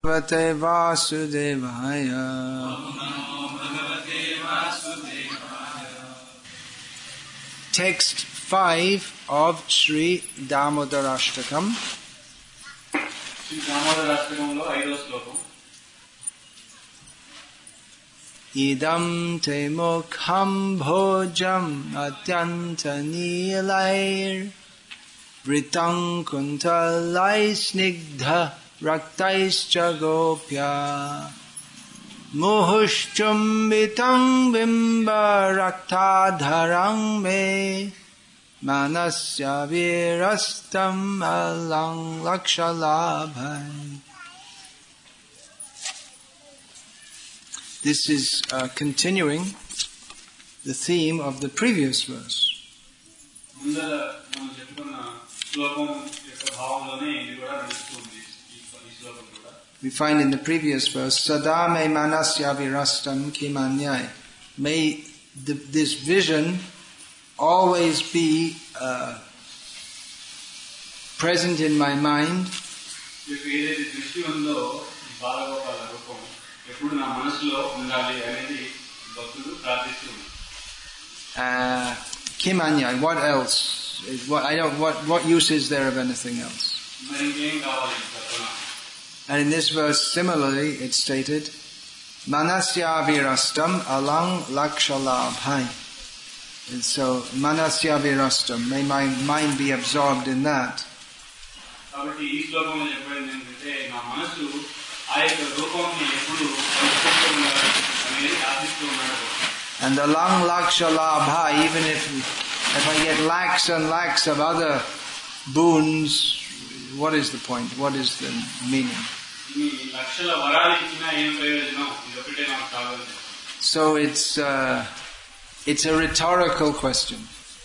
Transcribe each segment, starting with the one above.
Bhagavate Vasudevaya. Text 5 of Sri Damodarashtakam. Sri Damodarashtakamlo 5వ శ్లోకం. Idam te mukham bhojam atyanta nilair vritam kuntalai snigdha raktaischa gopya muhushchumbitam bimba raktadharang me manasya virastam alang lakshalabhai. This is continuing the theme of the previous verse. We find in the previous verse, Sada me manasya virastam kimanyai. May this vision always be present in my mind. Kimanyai, what else? What use is there of anything else? And in this verse, similarly, it's stated, Manasya virastam alang lakshalabhai. And so, Manasya virastam, may my mind be absorbed in that. And the lang lakshalabha, even if I get lakhs and lakhs of other boons, what is the point? What is the meaning? So it's a rhetorical question.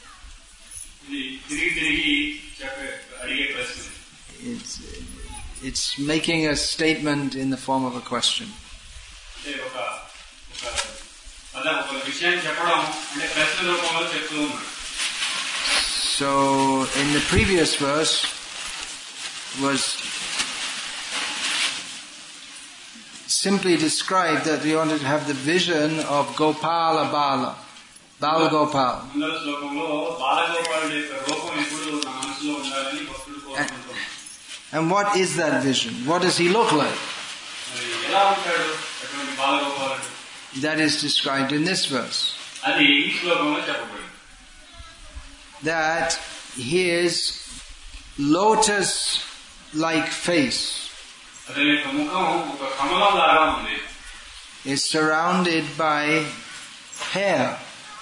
It's making a statement in the form of a question. So in the previous verse was simply described that we wanted to have the vision of Gopala Bala, Bal Gopal. And what is that vision? What does he look like? That is described in this verse. That his lotus-like face is surrounded by hair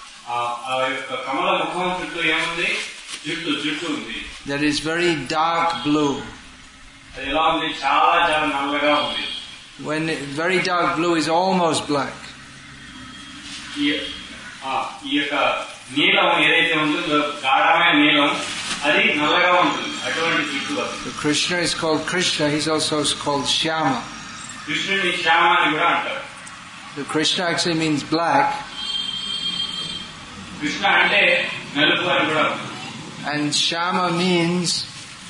that is very dark blue. When very dark blue is almost black. So Krishna is called Krishna, he's also called Shyama. So Krishna actually means black. And Shyama means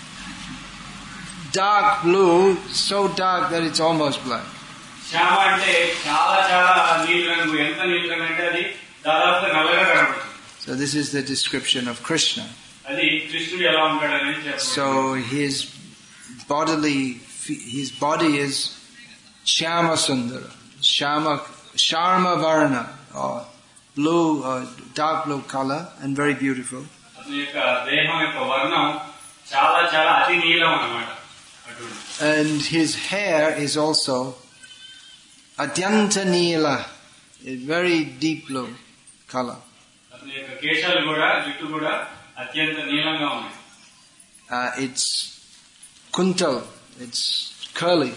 dark blue, so dark that it's almost black. So this is the description of Krishna. So his body is Shyama Sundara, Sharma Varna, or blue, dark blue color, and very beautiful. And his hair is also Atyanta Neela, a very deep blue color. It's kuntal, it's curly.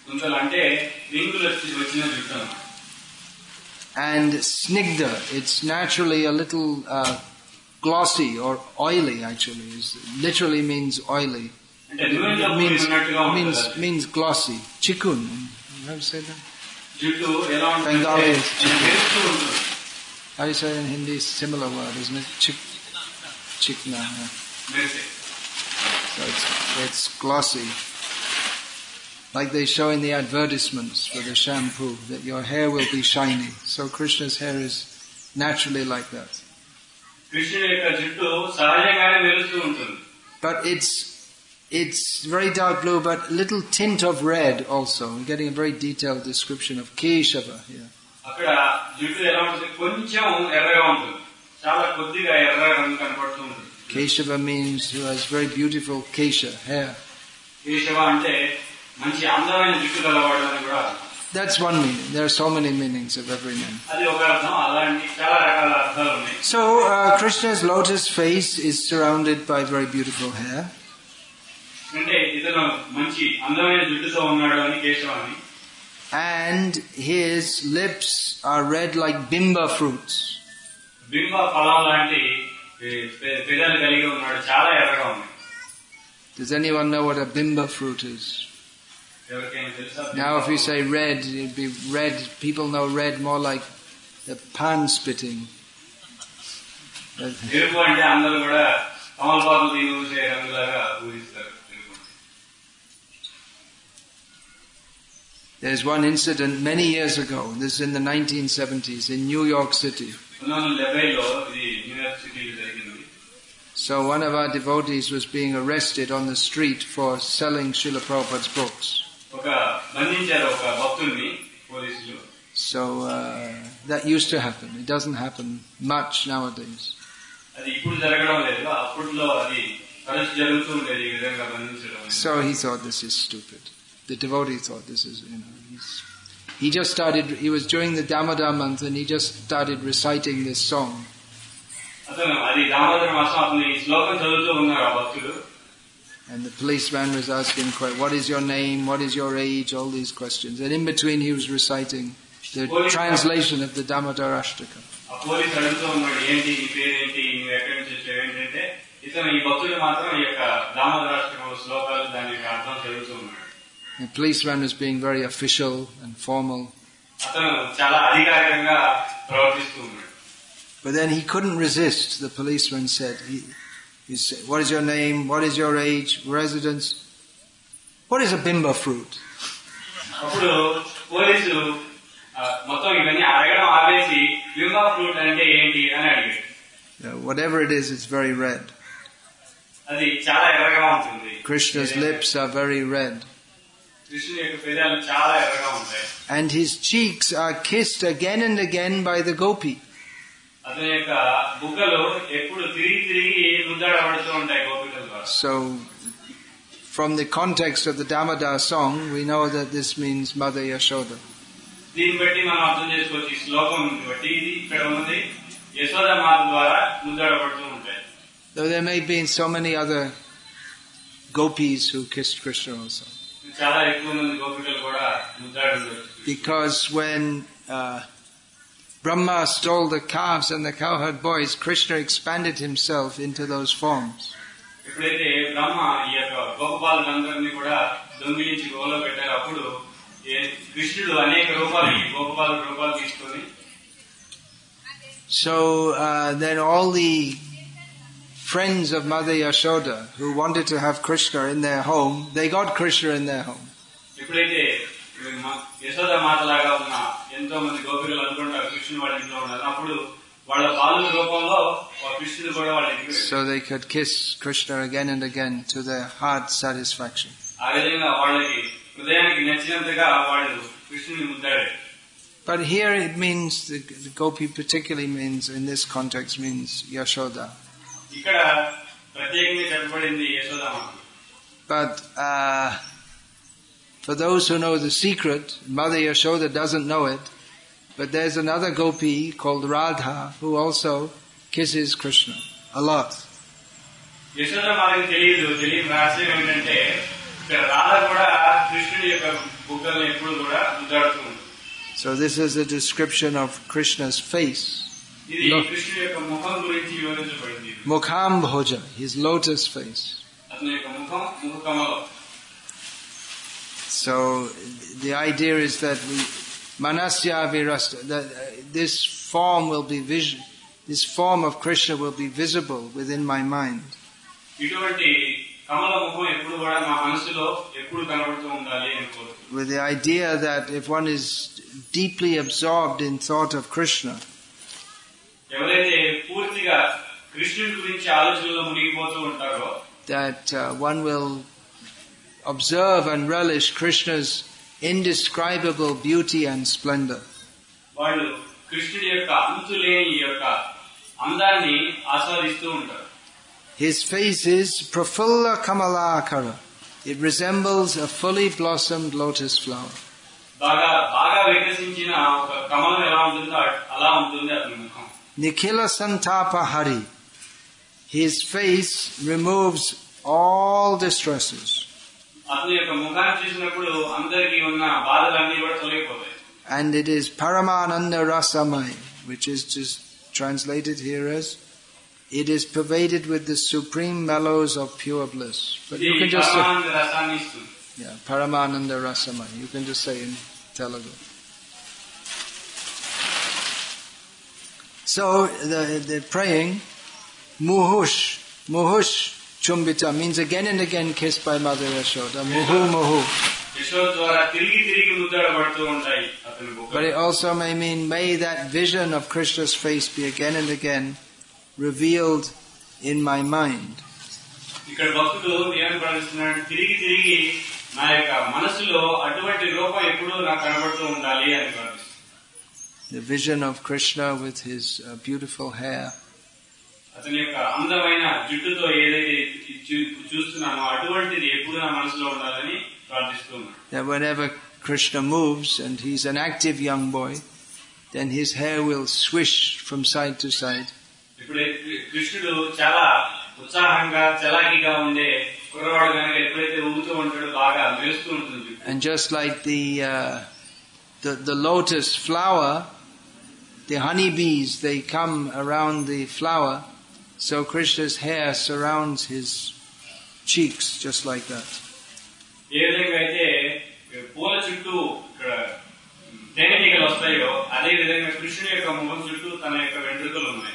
And snigdha, it's naturally a little glossy or oily actually. It literally means oily. It means glossy. Chikun. How do you say that? Bengali is chikun. How do you say it in Hindi? Similar word, isn't it? Chikna. Yeah. So it's glossy. Like they show in the advertisements for the shampoo, that your hair will be shiny. So Krishna's hair is naturally like that. కృష్ణుడి యొక్క జుట్టు సహజంగానే మెరుస్తూ ఉంటుంది. But it's very dark blue, but little tint of red also. We're getting a very detailed description of Keshava here. అక్కడ జుట్టు ఎలా ఉంటుంది, కొంచెం ఎర్రగా ఉంటుంది, చాలా కొద్దిగా ఎర్ర రంగు కనపడుతూ ఉంటుంది. Keshava means who has very beautiful kesha, hair. Keshava అంటే మంచి అందమైన జుట్టు గలవాడు అని కూడా. That's one meaning. There are so many meanings of every name. అది ఒక అర్థం, అలాంటి చాలా రకాల అర్థాలు ఉన్నాయి. So Krishna's lotus face is surrounded by very beautiful hair. అంటే ఇతను మంచి అందమైన జుట్టుతో ఉన్నాడు అని కేశవ అని. And his lips are red like bimba fruits. బింబ ఫలం లాంటి పెదాలు కలిగి ఉన్నాడు, చాలా ఎర్రగా ఉన్నాయి. Does anyone know what a bimba fruit is? ఎవరికైనా తెలుసా? Now if you say red, it'd be red. People know red more like the pan spitting. ఎరుపు అంటే అందరూ కూడా తమలపాకులు తిని ఊసే రంగులాగా ఊహిస్తారు. There's one incident many years ago. This is in the 1970s in New York City. 1970లో ఇది New York సిటీలో జరిగింది. So one of our devotees was being arrested on the street for selling Srila Prabhupada's books. ఒక బంధించారు ఒక భక్తుడిని పోలీసులు. So that used to happen. It doesn't happen much nowadays. అది ఇప్పుడు జరగడం లేదు, అప్పట్లో అది తరచు జరుగుతూ ఉండేది ఈ విధంగా బంధించడం. So he thought this is stupid. The devotee thought this is, he just started, he was during the Damodar month and he just started reciting this song. అతను అది దామోదర మాసం అతను ఈ శ్లోకం చదువుతూ ఉన్నారు ఆ భక్తుడు. And the policeman was asking, what is your name, what is your age, all these questions. And in between he was reciting the translation of the Damodar Ashtaka. ఆ పోలీసు అడుగుతూ ఉన్నాడు, ఏంటి నీ పేరేంటి, నువ్వు ఎక్కడి నుంచి వచ్చావు ఏంటంటే, ఇతను ఈ భక్తుడు మాత్రం ఈ యొక్క దామోదర అష్టకం శ్లోకాలు దాని యొక్క అర్థం చదువుతూ ఉన్నాడు. The policeman was being very official and formal. అతను చాలా అధికారికంగా ప్రవర్తిస్తూ ఉన్నాడు. But then he couldn't resist. The policeman said, he said, what is your name, what is your age, residence, what is a bimba fruit? అప్పుడు police మొత్తం ఇవన్నీ అడగడం ఆపేసి బింబా ఫ్రూట్ అంటే ఏంటి అని అడిగాడు. Whatever it is, it's very red. అది చాలా ఎర్రగా ఉంటుంది. Krishna's lips are very red. కృష్ణుని యొక్క పెదాలు చాలా ఎర్రగా ఉంటాయి. And his cheeks are kissed again and again by the gopi. అతని యొక్క బుగ్గలు ఎప్పుడు తిరిగి తిరిగి ముద్దాడబడుతూ ఉంటాయి గోపికల ద్వారా. So from the context of the Damodar song, we know that this means Mother Yashoda. దీన్ని బట్టి మనం అర్థం చేసుకోవచ్చు, ఈ శ్లోకం బట్టి ఇది ఇక్కడ ఉన్నది యశోద మాత ద్వారా ముద్దాడబడుతూ ఉంటాయి. Though there may be so many other gopis who kissed Krishna also. చాలా ఎక్కువ మంది గోపికలు కూడా ముద్దాడుతారు. Because when Brahma stole the calves and the cowherd boys, Krishna expanded himself into those forms. ఎప్పుడైతే బ్రహ్మ ఈ యొక్క గోపబాలులందరినీ కూడా దొంగిలించి గోలో పెట్టారు, అప్పుడు కృష్ణుడు అనేక రూపాలు గోపబాల రూపాలు తీసుకొని. So then all the friends of Mother Yashoda who wanted to have Krishna in their home, they got Krishna in their home. ఎప్పుడైతే యశోద మాతలాగా ఉన్న ఎంతో మంది గోపికలు అనుకుంటారు కృష్ణుడు వాళ్ళ ఇంట్లో ఉన్నారు, అప్పుడు వాళ్ళ బాలుల రూపంలో కృష్ణుడు కూడా వాళ్ళ ఇంటికి. So they could kiss Krishna again and again to their heart satisfaction. ఆ విధంగా వాళ్ళకి హృదయానికి నచ్చినంతగా వాళ్ళు కృష్ణుని ముద్దాడారు. But here it means, the gopi particularly means, in this context means Yashoda. ఇక్కడ ప్రత్యేకంగా చెప్పబడింది Yashodamma. But for those who know the secret, Mother Yashoda doesn't know it, but there's another gopi called Radha who also kisses Krishna a lot. యశోదమ్మకి తెలియని రహస్యం ఏంటంటే ఇక్కడ రాధ కూడా కృష్ణుడి యొక్క బుగ్గలను ఎప్పుడు కూడా ముద్దాడుతూ ఉంటుంది. So this is a description of Krishna's face. ఇది కృష్ణుడి యొక్క ముఖం గురించి వివరించబడింది. Mukhambhoja, his lotus face. అతని యొక్క ముఖం ముఖకమలం. So the idea is that manasya virasta, that this form will be this form of Krishna will be visible within my mind. ఇటువంటి కమల ముఖం ఎప్పుడు కూడా మా మనసులో ఎప్పుడు కనబడుతూ ఉండాలి అని కోరుతున్నాను. with the idea that if one is deeply absorbed in thought of Krishna, ఎవరైతే పూర్తిగా కృష్ణుడి గురించి ఆలోచనలో మునిగిపోతూ ఉంటారో, that one will observe and relish Krishna's indescribable beauty and splendor. వాళ్ళు కృష్ణుడి యొక్క అంతులేని యొక్క అందాన్ని ఆస్వాదిస్తూ ఉంటారు. His face is prafulla kamalakara. It resembles a fully blossomed lotus flower. బాగా వికసించిన ఒక కమలం ఎలా ఉంటుందో అలా ఉంటుంది అతని ముఖం. Nikhila santapa hari. His face removes all distresses. అతని యొక్క ముఖాన్ని చూసినప్పుడు అందరికీ ఉన్న బాధలన్నీ కూడా తొలగిపోతాయి. And it is Paramananda Rasamai, which is just translated here as, it is pervaded with the supreme mellows of pure bliss. But you can just say, yeah, Paramananda Rasamai. You can just say in Telugu. So the praying, Muhush Chumbita means again and again kissed by Mother Yashoda. Muhu. But it also may mean, may that vision of Krishna's face be again and again revealed in my mind. The vision of Krishna with his beautiful hair. That whenever Krishna moves and he's an active young boy, then his hair will swish from side to side. And just like the lotus flower, the honeybees, they come around the flower, so Krishna's hair surrounds his cheeks just like that. పూల చుట్టూ తేనెటీగలు వస్తాయో అదే విధంగా కృష్ణుడి యొక్క ముఖం చుట్టూ తన యొక్క వెంట్రుకలు ఉన్నాయి.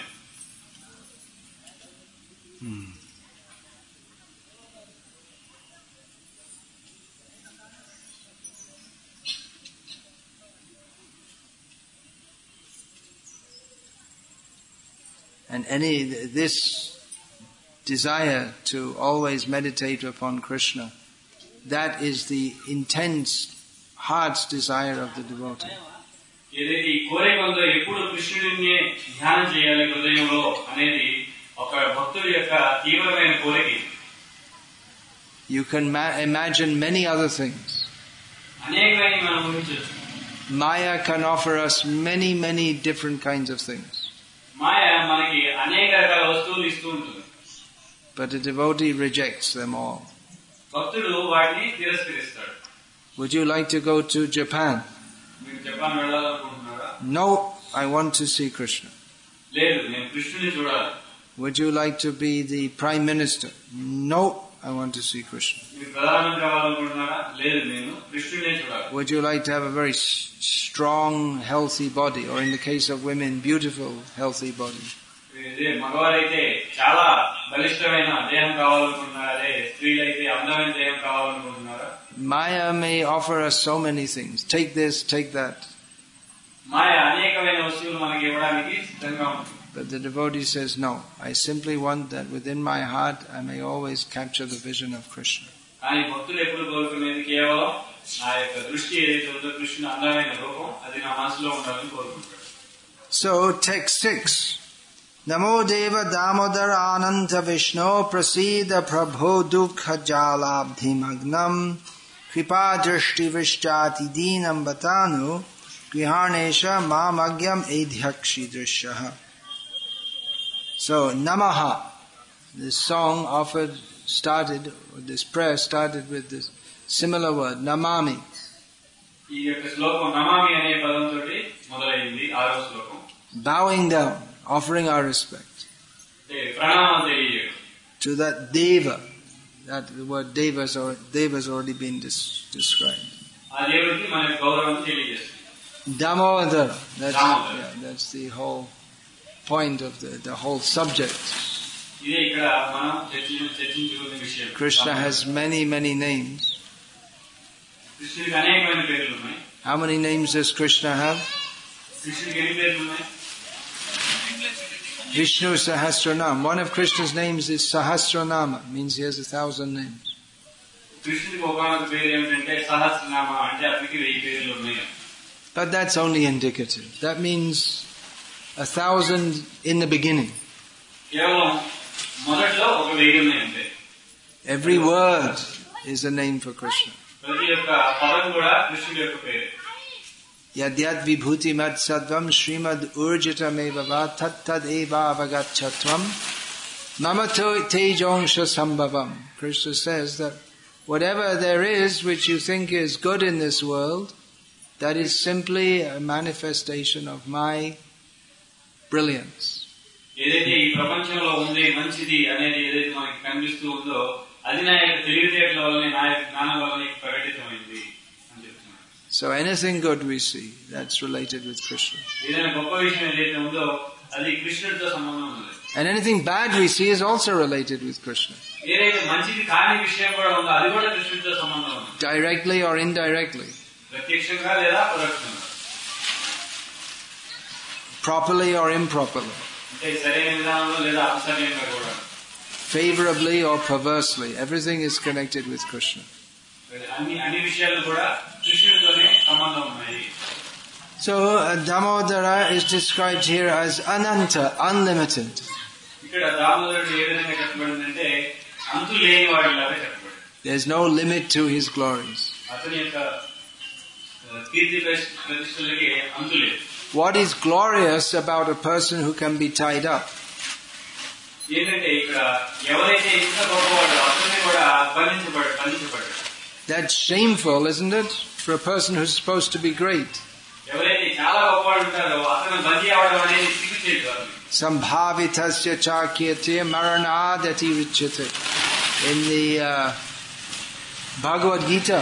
And this desire to always meditate upon Krishna, that is the intense heart's desire of the devotee. You can imagine many other things. Maya can offer us many different kinds of things. But the devotee rejects them all. Would you like to go to Japan? No, I want to see Krishna. Would you like to be the Prime Minister? No, I want to see Krishna. Would you like to have a very strong, healthy body, or in the case of women, beautiful, healthy body? Maya may offer us so many things. Take this, take that. But the devotee says, no, I simply want that within my heart I may always capture the vision of Krishna. So, text 6. Namo Deva Damodara Ananta Vishnu Prasida Prabho Dukha Jalabdhi Magnam Kripa Drishti Vishtati Dinam Batanu Grihanesha Mamagyam Edhyakshi Drishaha. So, Namaha, this song this prayer started with this similar word, Namami. Bowing down, offering our respect to that Deva. That the word Deva has already been described. Damodara. That's the whole point of the whole subject. ఇదే ఇక్కడ మనం చర్చించుకునే విషయం. Krishna has many, many names. కృష్ణుడికి అనేకమైన పేర్లు ఉన్నాయి. How many names does Krishna have? కృష్ణుడికి ఎన్ని పేర్లు ఉన్నాయి? Vishnu Sahasranam. One of Krishna's names is Sahasranama, means he has 1,000 names. కృష్ణుడికి ఒకనొక పేరు ఏమిటంటే సహస్రనామ, అంటే అతనికి 1000 పేర్లు ఉన్నాయి. But that's only indicative. That means 1,000 in the beginning. కేవలం మొదట్లో ఒక 1000 ఉన్నాయి అంతే. Every word is a name for Krishna. ప్రతి ఒక్క పదం కూడా కృష్ణుడి యొక్క పేరు. Yadyad vibhuti mad sadvam srimad urjitameva va tat tad eva avagachatvam mama tejongsha sambhavam. Krishna says that whatever there is which you think is good in this world, that is simply a manifestation of my brilliance. ఏదైతే ఈ ప్రపంచంలో ఉంది మంచిది అనేది ఏదైతే మనకి కనిపిస్తూ ఉందో అది నా యొక్క తెలివితేటల వల్లనే, నా యొక్క జ్ఞానం వల్లనే ప్రకటితమైంది అని చెప్తున్నాను. So anything good we see, that's related with Krishna. ఏదైనా గొప్ప విషయం ఏదైతే ఉందో అది కృష్ణుడితో సంబంధం ఉంది. And anything bad we see is also related with Krishna. ఏదైతే మంచిది కాని విషయం కూడా ఉందో అది కూడా కృష్ణుడితో సంబంధం ఉంది. Directly or indirectly. ప్రత్యక్షంగా లేదా పరోక్షంగా. Properly or improperly. అంటే సరైన విధానంలో లేదా అసరైనంగా కూడా. Favorably or perversely. Everything is connected with Krishna. అన్ని విషయాలు కూడా కృష్ణుడితోనే సంబంధం ఉన్నాయి. So Damodara is described here as Ananta, unlimited. ఇక్కడ దామోదరుడు ఏ విధంగా చెప్పబడిందంటే అంతు లేని వాడిలాగా చెప్పబడింది. There's no limit to his glories. అతని యొక్క కీర్తి ప్రతిష్టలకి అంతు లేదు. What is glorious about a person who can be tied up? ఏంటంటే ఇక్కడ ఎవరైతే ఇంత గొప్పవాడో అతన్ని కూడా బంధించబడ్డాడు. That's shameful, isn't it? For a person who's supposed to be great. ఎవరైతే చాలా గొప్పవాడు ఉంటారో అతను బందీ అవడం అనేది సిగ్గుచేటు. Sambhavitasya chakyate maranadati richate. In the Bhagavad Gita,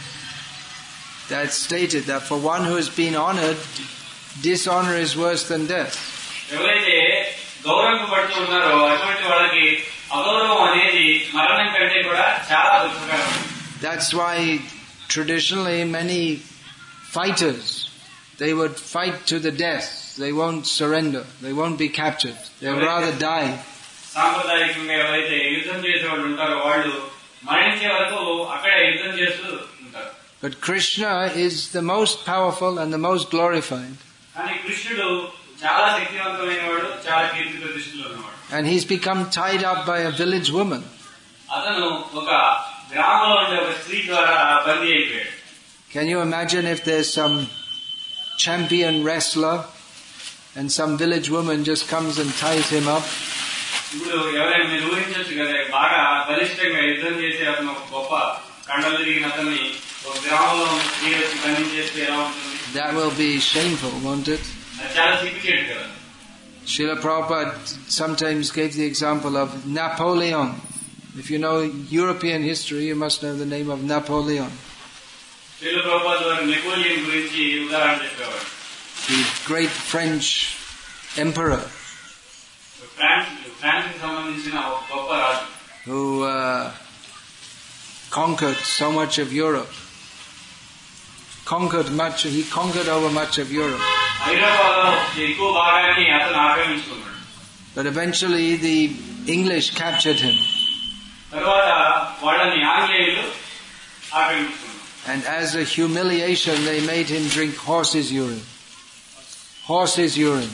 that's stated that for one who has been honored, dishonor is worse than death. ఎవరైతే గౌరవింపబడుతూ ఉన్నారో అటువంటి వాళ్ళకి అగౌరవం అనేది మరణం కంటే కూడా చాలా దుఃఖకరం. That's why traditionally many fighters, they would fight to the death. They won't surrender. They won't be captured. They'll rather die. సాంప్రదాయకంగా ఎవరైతే యుద్ధం చేసే వాళ్ళు ఉంటారో వాళ్ళు మరణించే వరకు అక్కడే యుద్ధం చేస్తూ ఉంటారు. But Krishna is the most powerful and the most glorified. కానీ కృష్ణుడు చాలా శక్తివంతమైన వాడు, చాలా కీర్తి ప్రతిష్టలు ఉన్నవాడు. And he's become tied up by a village woman. అతను ఒక గ్రామంలో ఉండే ఒక స్త్రీ ద్వారా బందీ అయిపోయాడు. Can you imagine if there's some champion wrestler and some village woman just comes and ties him up? ఇప్పుడు ఎవరైనా మీరు ఊహించవచ్చు కదా, బాగా బలిష్టంగా యుద్ధం చేసే అతను ఒక గొప్ప కండలు తిరిగిన అతన్ని ఒక గ్రామంలో స్త్రీ వచ్చి బంధించేస్తే ఎలా ఉంటుంది? That will be shameful, won't it? అది చాలా సిగ్గుచేటు కదా. Srila Prabhupada sometimes gave the example of Napoleon. If you know European history, you must know the name of Napoleon. Srila Prabhupada వారు నెపోలియన్ గురించి ఉదాహరణ చెప్పేవాడు. The great French emperor. France కి సంబంధించిన ఒక గొప్ప రాజు. Who conquered so much of Europe. He conquered over much of Europe. ఐరోపాలో ఎక్కువ భాగాన్ని అతను ఆక్రమించుకున్నాడు. But eventually the English captured him. తర్వాత వాళ్ళని ఆంగ్లేయులు ఆక్రమించుకున్నారు. And as a humiliation they made him drink horse's urine. Horse's urine.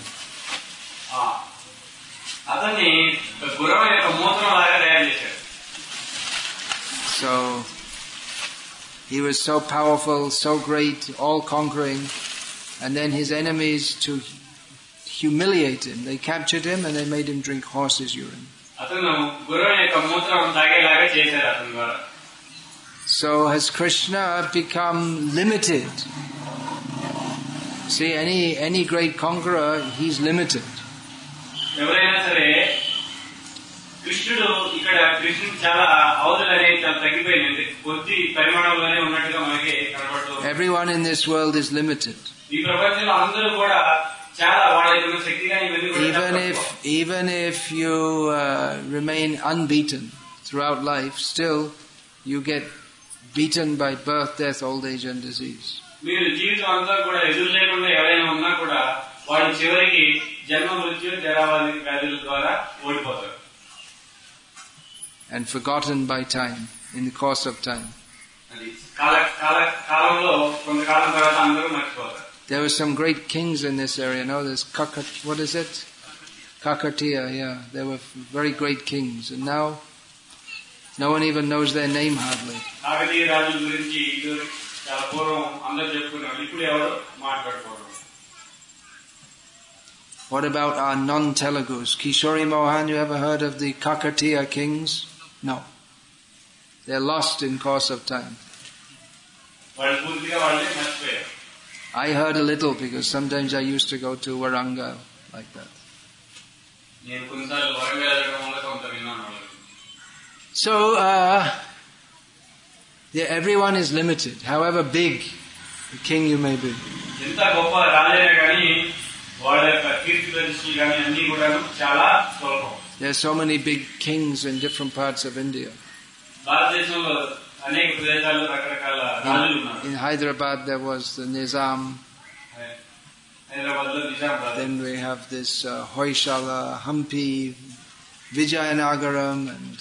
అతన్ని గుర్రం యొక్క మూత్రం లాగా తయారు చేశారు. So he was so powerful, so great, all conquering, and then his enemies, to humiliate him, they captured him and they made him drink horse's urine. అతను గుర్రం యొక్క మూత్రం తాగేలాగా చేశారు అతని ద్వారా. So has Krishna become limited? See, any great conqueror, he's limited. ఎవరైనా సరే కృష్ణుడు ఇక్కడ కృష్ణుడు చాలా అవధులు అనేది చాలా తగ్గిపోయింది, కొద్ది పరిమాణంలోనే ఉన్నట్టుగా మనకి కనబడుతుంది. Everyone in this world is limited. ఈ ప్రపంచంలో అందరూ కూడా చాలా వాళ్ళకి ఉన్న శక్తి కానీ ఇవన్నీ కూడా చాలా తక్కువ. even if you remain unbeaten throughout life, still you get beaten by birth, death, old age and disease. మీరు జీవితం అంతా కూడా ఎదురు లేకుండా ఎవరైనా ఉన్నా కూడా వాళ్ళు చివరికి జన్మ మృత్యు జరావాది వ్యాధుల ద్వారా ఓడిపోతారు. And forgotten by time, in the course of time. అది కాలంలో కొంతకాలం తర్వాత అందరూ మర్చిపోతారు. There were some great kings in this area. No, there's what is it? Kakatiya, yeah. There were very great kings, and now no one even knows their name hardly. Kakatiya రాజుల గురించి చాలా పూర్వం అందరూ చెప్పుకున్నారు, ఇప్పుడు ఎవరు మాట్లాడుకోరు. What about our non-Telugus? Kishori Mohan, you ever heard of the Kakatiya kings? No. They're lost in course of time. వాళ్ళు పూర్తిగా వాళ్ళే మర్చిపోయారు. I heard a little because sometimes I used to go to Warangal like that. నేను కొన్నిసార్లు వరంగల్ వెళ్ళడం వల్ల కొంత విన్నాను. So, everyone is limited, however big the king you may be. ఎంత గొప్ప రాజైనా కానీ వాళ్ళ యొక్క కీర్తి ప్రతిష్టలు కానీ అన్ని కూడా చాలా స్వల్పం. There are so many big kings in different parts of India. భారతదేశంలో అనేక ప్రదేశాల్లో రకరకాల రాజులు ఉన్నారు. In Hyderabad there was the Nizam. Hyderabad లో నిజాం రాజు. Then we have this Hoysala, Hampi, Vijayanagaram, and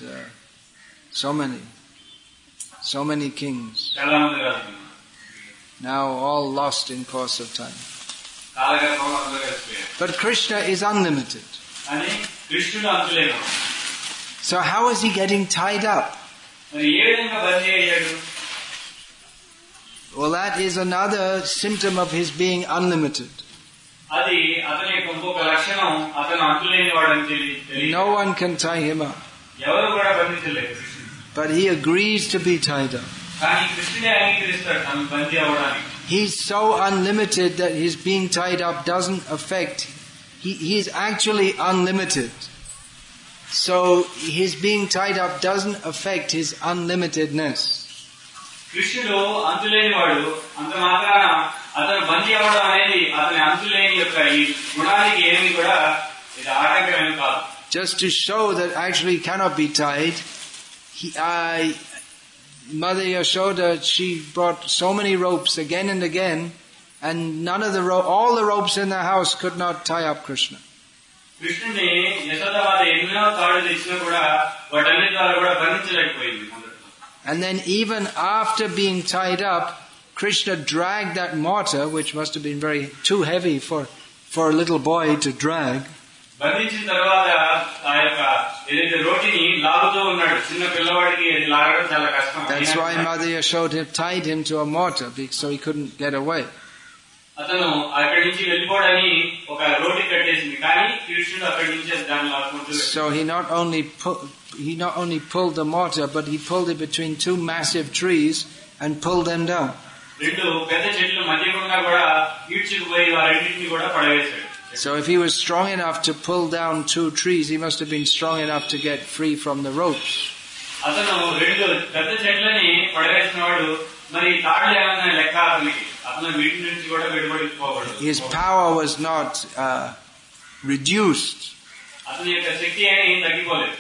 so many kings. చాలా మంది రాజులు. Now all lost in course of time. కాలగర్భంలో అందరూ కలిసిపోయారు. But Krishna is unlimited. అని కృష్ణుడు అంతులేను. So how is he getting tied up? మరి ఏ విధంగా బందీ అయ్యాడు? Well, that is another symptom of his being unlimited. అది అతని యొక్క ఇంకొక లక్షణం, అతను అంతులేని వాడని తెలియదు. No one can tie him up. ఎవరు కూడా బంధించలేరు కృష్ణుడు. But he agrees to be tied up. కానీ కృష్ణుడే అంగీకరిస్తాడు తను బందీ అవ్వడానికి. He's so unlimited that his being tied up doesn't affect. He is actually unlimited. So his being tied up doesn't affect his unlimitedness. కృష్ణుడు అంతులేని వాడు, అంత మాత్రాన అతను బందీ అవ్వడం అనేది అతని అంతులేని యొక్క ఈ గుణానికి ఏమి కూడా ఇది ఆటంకమేమి కాదు. Just to show that actually he cannot be tied, Mother Yashoda, she brought so many ropes again and again, and all the ropes in the house could not tie up Krishna. కృష్ణుని యశోదామాత ఎన్నో తాడులు ఇచ్చినా కూడా వాటన్నిటి ద్వారా కూడా బంధించలేకపోయింది. And then even after being tied up, Krishna dragged that mortar, which must have been too heavy for a little boy to drag. బంధించిన తర్వాత ఆ యొక్క ఏదైతే రోటిని లాగుతూ ఉన్నాడు, చిన్న పిల్లవాడికి అది లాగడం చాలా కష్టం. That's why Mother Yashoda tied him to a mortar, so he couldn't get away. అతను అక్కడి నుంచి వెళ్ళిపోవడానికి ఒక రోటి కట్టేసింది, కానీ కృష్ణుడు అక్కడి నుంచి దాన్ని లాక్కుంటూ. So he not only pulled the mortar, but he pulled it between two massive trees and pulled them down. రెండు పెద్ద చెట్ల మధ్య గుండా కూడా ఈడ్చుకుపోయి వారింటిని కూడా పడవేశాడు. So if he was strong enough to pull down two trees, he must have been strong enough to get free from the ropes. అతను రెండు పెద్ద చెట్లని పడవేసిన వాడు, మరి తాడులు ఏమన్నా లెక్క అతనికి, అతను వీటి నుంచి కూడా విడిపడిపోకూడదు. His power was not reduced. అతని యొక్క శక్తి ఏమీ తగ్గిపోలేదు.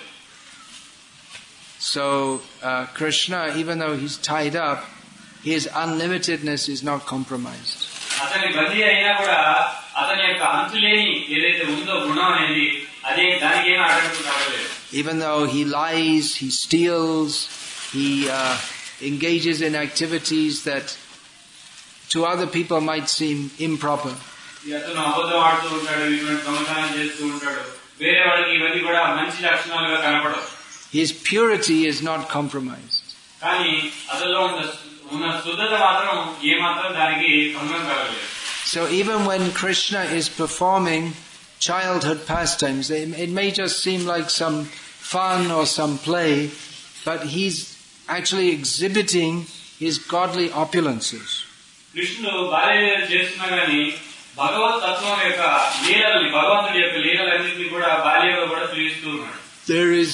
So Krishna, even though he's tied up, his unlimitedness is not compromised. అతని బందీ అయినా కూడా అతని యొక్క అంతులేని ఏదైతే ఉందో గుణం అనేది అదే దానికి ఏమీ ఆటంకం కావలేదు. Even though he lies, he steals, he engages in activities that to other people might seem improper. అతను అబద్ధం ఆడుతూ ఉంటాడు, ఇటువంటి దొంగతనం చేస్తూ ఉంటాడు, వేరే వాళ్ళకి ఇవన్నీ కూడా మంచి లక్షణాలుగా కనపడవు. His purity is not compromised. కానీ అతనిలో ఉన్న శుద్ధత మాత్రం ఏమాత్రం దానికి భంగం కలగలేదు. So even when Krishna is performing childhood pastimes, it may just seem like some fun or some play, but he's actually exhibiting his godly opulences. కృష్ణుడు బాల్యలీలలు చేస్తున్నా గానీ భగవత్ తత్వం యొక్క లీలల్ని, భగవంతుడి యొక్క లీలలన్నింటినీ కూడా బాల్యంలో కూడా చూపిస్తూ ఉన్నాడు. There is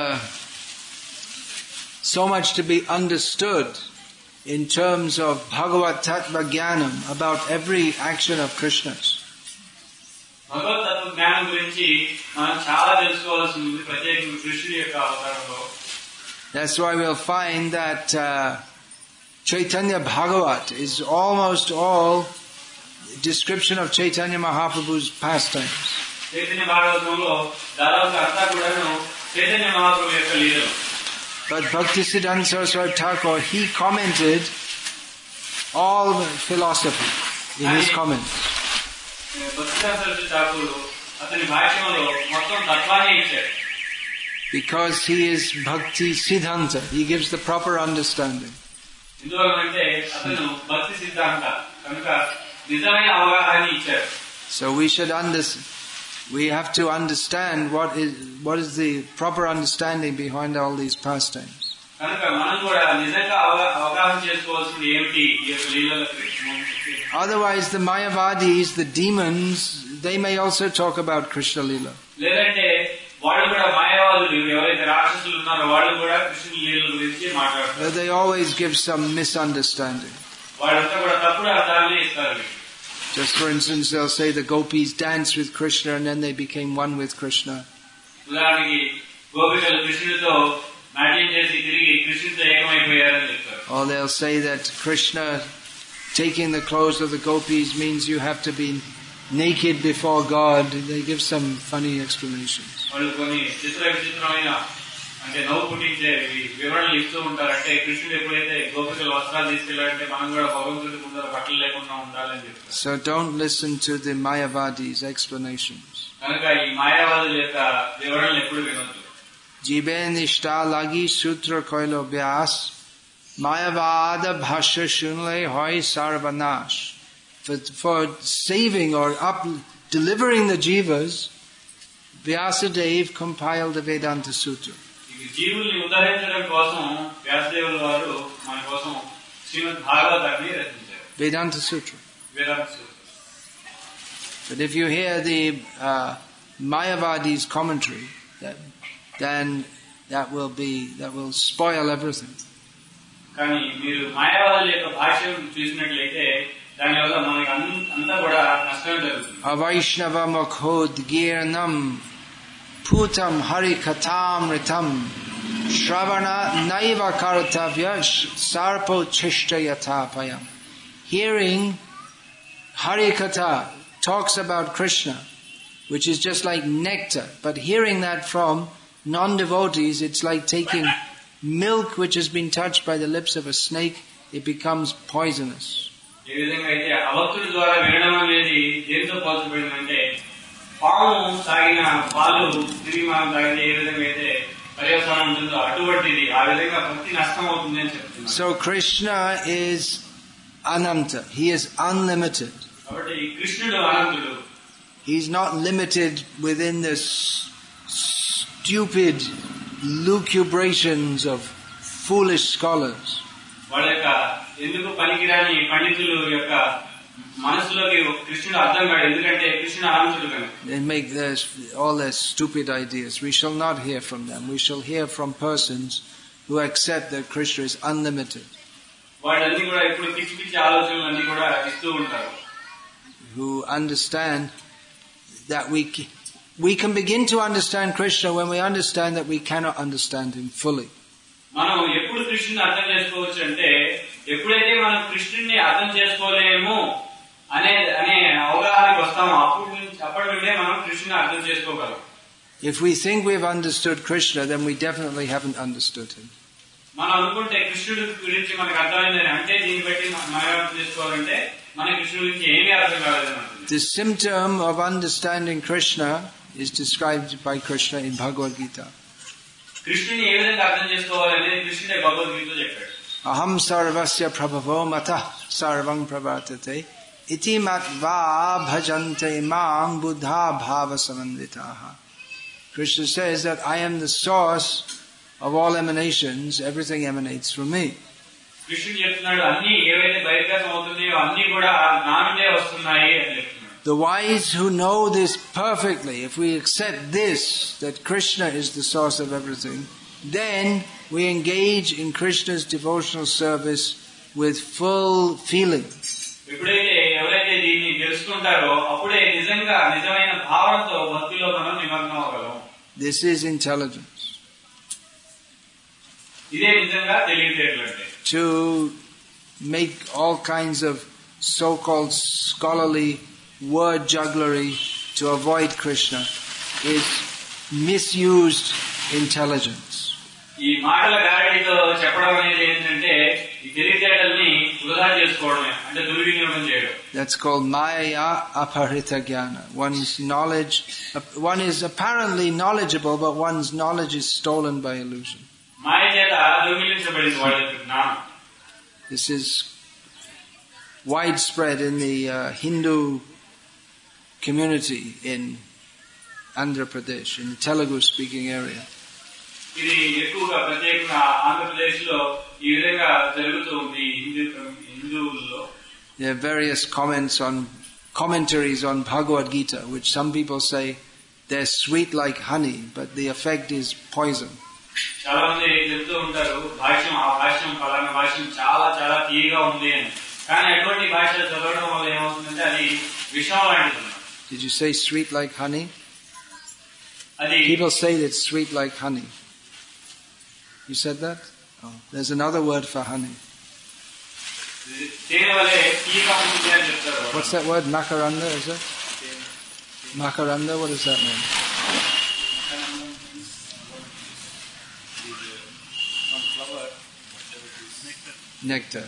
so much to be understood in terms of Bhagavat Tattva Jnanam about every action of Krishna's. భగవతత్వ జ్ఞానం గురించి మనం చాలా తెలుసుకోవాల్సి ఉంది, ప్రత్యేకంగా కృష్ణుడి యొక్క అవతారంలో. That's why we'll find that Chaitanya Bhagavat is almost all description of Chaitanya Mahaprabhu's pastimes. Chaitanya భాగవతంలో దాదాపు అంతా కూడాను చైతన్య మహాప్రభు యొక్క లీలలు. But Bhaktisiddhanta Saraswati Thakur, he commented all philosophy in his comments. భక్తిసిద్ధాంత Saraswati Thakur అతని భాష్యంలో మొత్తం తత్వాన్ని ఇచ్చాడు. Because he is Bhakti Siddhanta, he gives the proper understanding. ఎందువల్లంటే అతను భక్తి సిద్ధాంత కనుక నిజమైన అవగాహన ఇచ్చాడు. So we have to understand what is the proper understanding behind all these pastimes. కనుక మనం కూడా నిజంగా అవగాహన చేసుకోవాల్సింది ఏమిటి ఈ యొక్క లీలలకు. Otherwise the Mayavadis, the demons, they may also talk about Krishna Leela. లేదంటే వాళ్ళు కూడా మాయావాదులు, ఎవరైతే రాక్షసులు ఉన్నారో వాళ్ళు కూడా కృష్ణుని లీలల గురించి మాట్లాడతారు. They always give some misunderstanding. వాళ్ళంతా కూడా తప్పుడు అర్థాలనే ఇస్తారు. Just for instance, they'll say the gopis danced with Krishna and then they became one with Krishna. ఉదాహరణకి గోపికలు కృష్ణుడితో నాట్యం చేసి తిరిగి కృష్ణుడితో ఏకమైపోయారని చెప్తారు. Or they'll say that Krishna taking the clothes of the gopis means you have to be naked before God. They give some funny explanations. వాళ్ళు కొన్ని విచిత్రమైన అంటే నవ్వు పుట్టించే వివరణలు ఇస్తూ ఉంటారు. అంటే కృష్ణుడు ఎప్పుడైతే గోపికలు వస్త్రాలు తీసుకెళ్లారంటే మనం కూడా భగవంతుడి ముందర బట్టలు లేకుండా ఉండాలని చెప్తారు. So don't listen to the Mayavadis' explanations. కనుక ఈ మాయావాదుల యొక్క వివరణలు ఎప్పుడు వినొద్దు. Jibe nishta lagi sutra koilo vyas Mayavada bhashya shunle hoy sarvanash. For saving or delivering the jivas, Vyasadeva compiled the Vedanta Sutra. జీవుల్ని ఉద్ధరించడం కోసం వ్యాసదేవుల వారు మన కోసం శ్రీమద్ భాగవతాన్ని రచించారు. Vedanta Sutra. వేదాంత సూత్రం. But if you hear the Mayavadi's commentary, then that will spoil everything. కానీ మీరు మాయావాదుల యొక్క భాష్యం చూసినట్లయితే దానివల్ల మనకి అంతా కూడా నష్టం జరుగుతుంది. Avaishnava mukhodgirnam putam harikatamritam shravana naiva kartavya sarpo chishtayatapayam. Hearing Harikatha talks about Krishna, which is just like nectar, but hearing that from non-devotees, it's like taking milk which has been touched by the lips of a snake, it becomes poisonous. ఏ విధంగా అయితే అవక్తుడి ద్వారా వినడం అనేది దేంతో పోల్చబడిందంటే పాము తాగిన పాలు తిరిగి మనం తాగితే ఏ విధంగా అయితే పర్యవసానం ఉంటుందో అటువంటిది ఆ విధంగా భక్తి నష్టం అవుతుంది అని చెప్తున్నారు. So Krishna is Ananta, he is unlimited. కాబట్టి కృష్ణుడు అనంతుడు. He is not limited within the stupid lucubrations of foolish scholars. వాళ్ళ యొక్క ఎందుకు పనికిరాని పండితులు యొక్క మనసులోకి కృష్ణుడు అర్థం కాదు, ఎందుకంటే కృష్ణుడు అనంతుడు కనుక. They make all their stupid ideas. We shall not hear from them. We shall hear from persons who accept that Krishna is unlimited. వాళ్ళన్నీ కూడా ఇప్పుడు పిచ్చి పిచ్చి ఆలోచనలు అన్ని కూడా ఇస్తూ ఉంటారు. Who understand that we can begin to understand Krishna when we understand that we cannot understand him fully. మనం ఎప్పుడు కృష్ణుని అర్థం చేసుకోవచ్చు అంటే ఎప్పుడైతే మనం కృష్ణుని అర్థం చేసుకోలేము అనే అవగాహనకు వస్తామో అప్పటి నుండే మనం కృష్ణుని అర్థం చేసుకోగలం. If we think we've understood Krishna, then we definitely haven't understood him. మనం అనుకుంటే కృష్ణుడి గురించి మనకు అర్థమైందని అంటే దీన్ని బట్టి మనం అర్థం చేసుకోవాలంటే మన కృష్ణుడి గురించి ఏమీ అర్థం కాలేదని. The symptom of understanding Krishna is described by Krishna in Bhagavad Gita. కృష్ణుని ఏ విధంగా అర్థం చేసుకోవాలనేది కృష్ణుడే భగవద్గీతలో చెప్పాడు. Aham sarvasya prabhavo matah sarvam pravartate iti matva bhajante mam buddha bhava samanditaha. Krishna says that I am the source of all emanations, everything emanates from me. కృష్ణుడు చెప్తున్నాడు అన్ని ఏవైతే బహిర్గతం అవుతున్నాయో అన్ని కూడా నా నుండే వస్తున్నాయి అని చెప్తున్నాడు. The wise who know this perfectly, if we accept this, that Krishna is the source of everything, then we engage in Krishna's devotional service with full feeling. ఎప్పుడైతే ఎవరైతే ఇది దీన్ని తెలుసుకుంటారో అప్పుడే నిజమైన భావనతో భక్తిలో మనం నిమగ్నం అవ్వగలం. This is intelligence. ఇదే నిజంగా తెలివితేటలు అంటే. To make all kinds of so-called scholarly word jugglery to avoid Krishna is misused intelligence. ఈ మాటల గాడితో చెప్పడం అనేది ఏంటంటే ఈ తెలివితేటల్ని వృధా చేసుకోవడమే, అంటే దుర్వినియోగం చేయడం. That's called maya aparita jnana. One is apparently knowledgeable, but one's knowledge is stolen by illusion. మాయ చేత దొంగిలించబడింది వాళ్ళ యొక్క జ్ఞానం. This is widespread in the Hindu community in Andhra Pradesh, in the Telugu-speaking area. ఇది ఎక్కువగా ప్రత్యేకంగా ఆంధ్రప్రదేశ్ లో ఈ విధంగా జరుగుతూ ఉంది హిందువుల్లో. There are various commentaries on Bhagavad Gita, which some people say they're sweet like honey, but the effect is poison. చాలా మంది చెప్తూ ఉంటారు ఆ భాష్యం పలానా భాష్యం చాలా చాలా తీయగా ఉంది అని. కానీ అటువంటి భాష చదవడం వల్ల ఏమవుతుందంటే అది విషం లాంటిది. Did you say sweet like honey? People say it's sweet like honey. You said that? Oh, there's another word for honey. What's that word? Makaranda, is it? Makaranda, what does that mean? Nectar.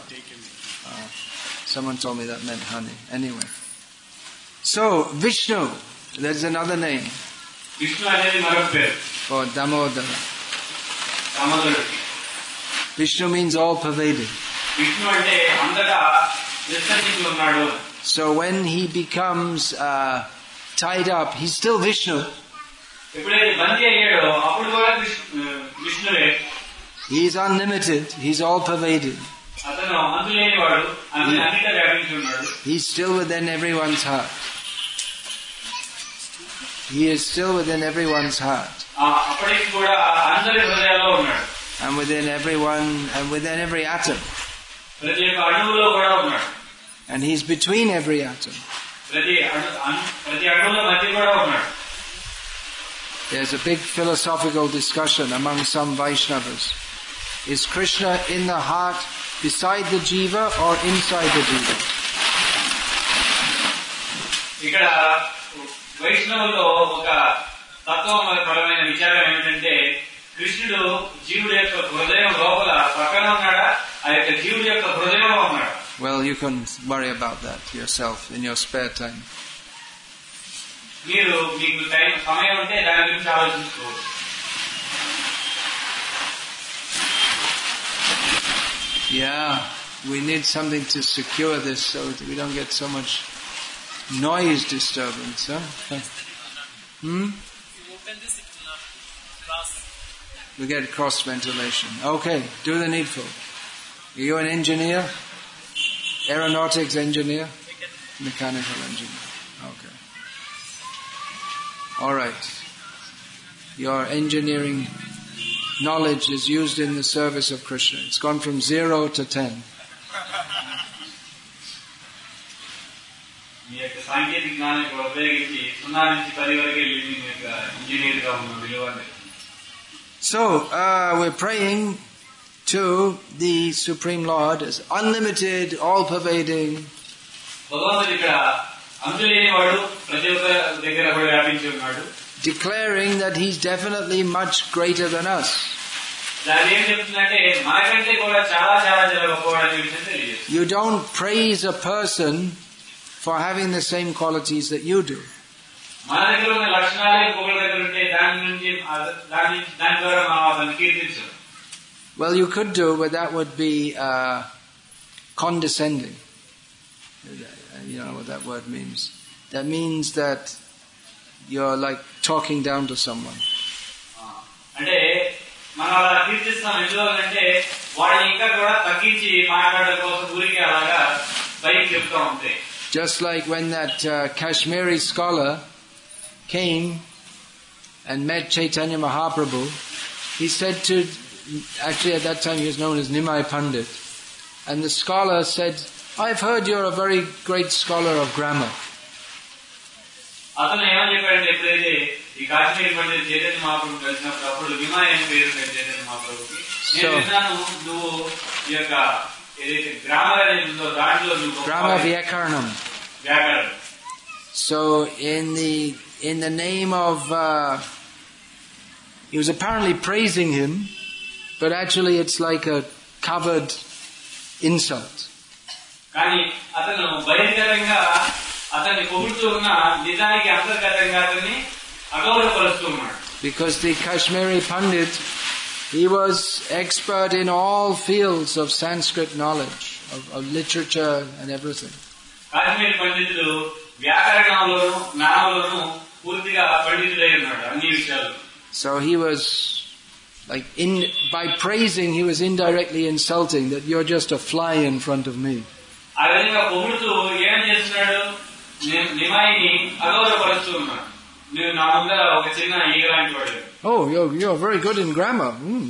Someone told me that meant honey. Anyway. So, Vishnu, there's another name. Vishnu anedi maroka peru. Or Damodara. Damodaruki. Vishnu means all pervading. Vishnu ante andata vistarinchi unnadu. So when he becomes tied up, he's still Vishnu. Eppudaithe bandi ayyado appudu kuda Vishnuve. He's unlimited, he's all pervading. Atanu antuleni vadu, annita vyapinchi unnadu. He's still within everyone's heart. He is still within everyone's heart. Appadiki kuda andari hridayallo unnadu. And within everyone, and within every atom. Prati oka anuvulo kuda unnadu. And he's between every atom. Prati anuvulo madhya kuda unnadu. There's a big philosophical discussion among some Vaishnavas. Is Krishna in the heart beside the jiva or inside the jiva? ఇక్కడ వైష్ణవులో ఒక తత్వపరమైన విచారం ఏమిటంటే కృష్ణుడు జీవుడి యొక్క హృదయం లోపల పక్కన ఉన్నాడా, ఆ యొక్క జీవుడి యొక్క హృదయంలో ఉన్నాడా? Well, you can worry about that yourself in your spare time. మీరు మీకు సమయం ఉంటే దాని గురించి ఆలోచించుకోవచ్చు. Yeah, we need something to secure this so that we don't get so much noise disturbance, huh? We get cross ventilation. Okay, do the needful. Are you an engineer? Aeronautics engineer? Mechanical engineer. Okay. Alright. Your engineering knowledge is used in the service of Krishna. It's gone from 0 to 10. మీ యొక్క సాంకేతిక జ్ఞానాన్ని ఉపయోగించి 0 నుంచి 10 వరకు మీ యొక్క engineer గా ఉన్న విలువని. So, we're praying to the Supreme Lord as unlimited, all-pervading. భగవంతుడు ఇక్కడ అంతులేని వాడు, ప్రతి ఒక్క దగ్గర కూడా వ్యాపించి ఉన్నాడు. Declaring that he's definitely much greater than us. దాని ఏం చెప్తుందంటే మనకంటే కూడా చాలా చాలా గొప్పవాడని విషయం తెలియదు. You don't praise a person for having the same qualities that you do. మన దగ్గర ఉన్న లక్షణాలే ఇంకొకరి దగ్గర ఉంటే దాని ద్వారా మనం అతన్ని కీర్తించం. Well, you could do, but that would be condescending. You know what that word means. That means that you're like talking down to someone. అంటే మనం అలా కీర్తిస్తాం ఎందుకంటే వాడిని ఇంకా కూడా తగ్గించి మాట్లాడడం కోసం ఊరికి అలాగా పైకి చెప్తా ఉంటాయి. Just like when that Kashmiri scholar came and met Chaitanya Mahaprabhu, he said actually at that time he was known as Nimai Pandit, and the scholar said I've heard you're a very great scholar of grammar. అతను ఏమని చెప్పాడంటే ఎప్పుడైతే ఈ కాశ్మీర్ పండిత్ చైతన్య మహాప్రభు కలిసినప్పుడు అప్పుడు విమా అని పేరు చైతన్య మహాప్రభుకి నేను విన్నాను నువ్వు ఈ యొక్క ఏదైతే గ్రామర్ అనేది ఉందో దాంట్లో నువ్వు Grama Vyakaranam. వ్యాకరణం. So in the name of he was apparently praising him, but actually it's like a covered insult. కానీ అతను బహిరంగంగా అతన్ని పొగుడుతూ ఉన్న నిజానికి అంతర్గతంగా అతన్ని అగౌరవపరుస్తూ ఉన్నాడు. Because the Kashmiri Pandit, he was expert in all fields of Sanskrit knowledge, of literature and everything. Kashmir పండితుడు వ్యాకరణంలోను జ్ఞానంలోను పూర్తిగా పండితుడై ఉన్నాడు అన్ని విషయాలు. So he was like by praising he was indirectly insulting that you're just a fly in front of me. ఆ విధంగా పొగుడుతూ ఏం చేస్తున్నాడు, నిమాయిని అగౌరవపరుస్తూ ఉన్నాడు. నువ్వు నా ముందర ఒక చిన్న ఈగ లాంటి వాడు. Oh, you're very good in grammar.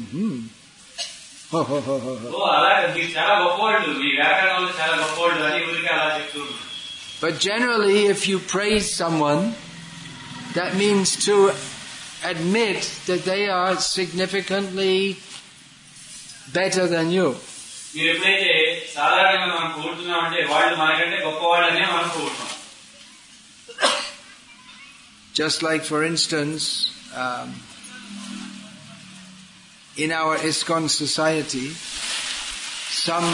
అలాగే మీరు చాలా గొప్పవాళ్ళు, మీ వ్యాకరణంలో చాలా గొప్పవాళ్ళు అని ఊరికి అలా చెప్తూ ఉన్నాడు. But generally if you praise someone, that means to admit that they are significantly better than you. మీరు ఎప్పుడైతే సాధారణంగా మనం పొగుడుతున్నాం అంటే వాళ్ళు మనకంటే గొప్పవాళ్ళనే మనం పొగుడుతున్నాం. Just like for instance, in our ISKCON society, some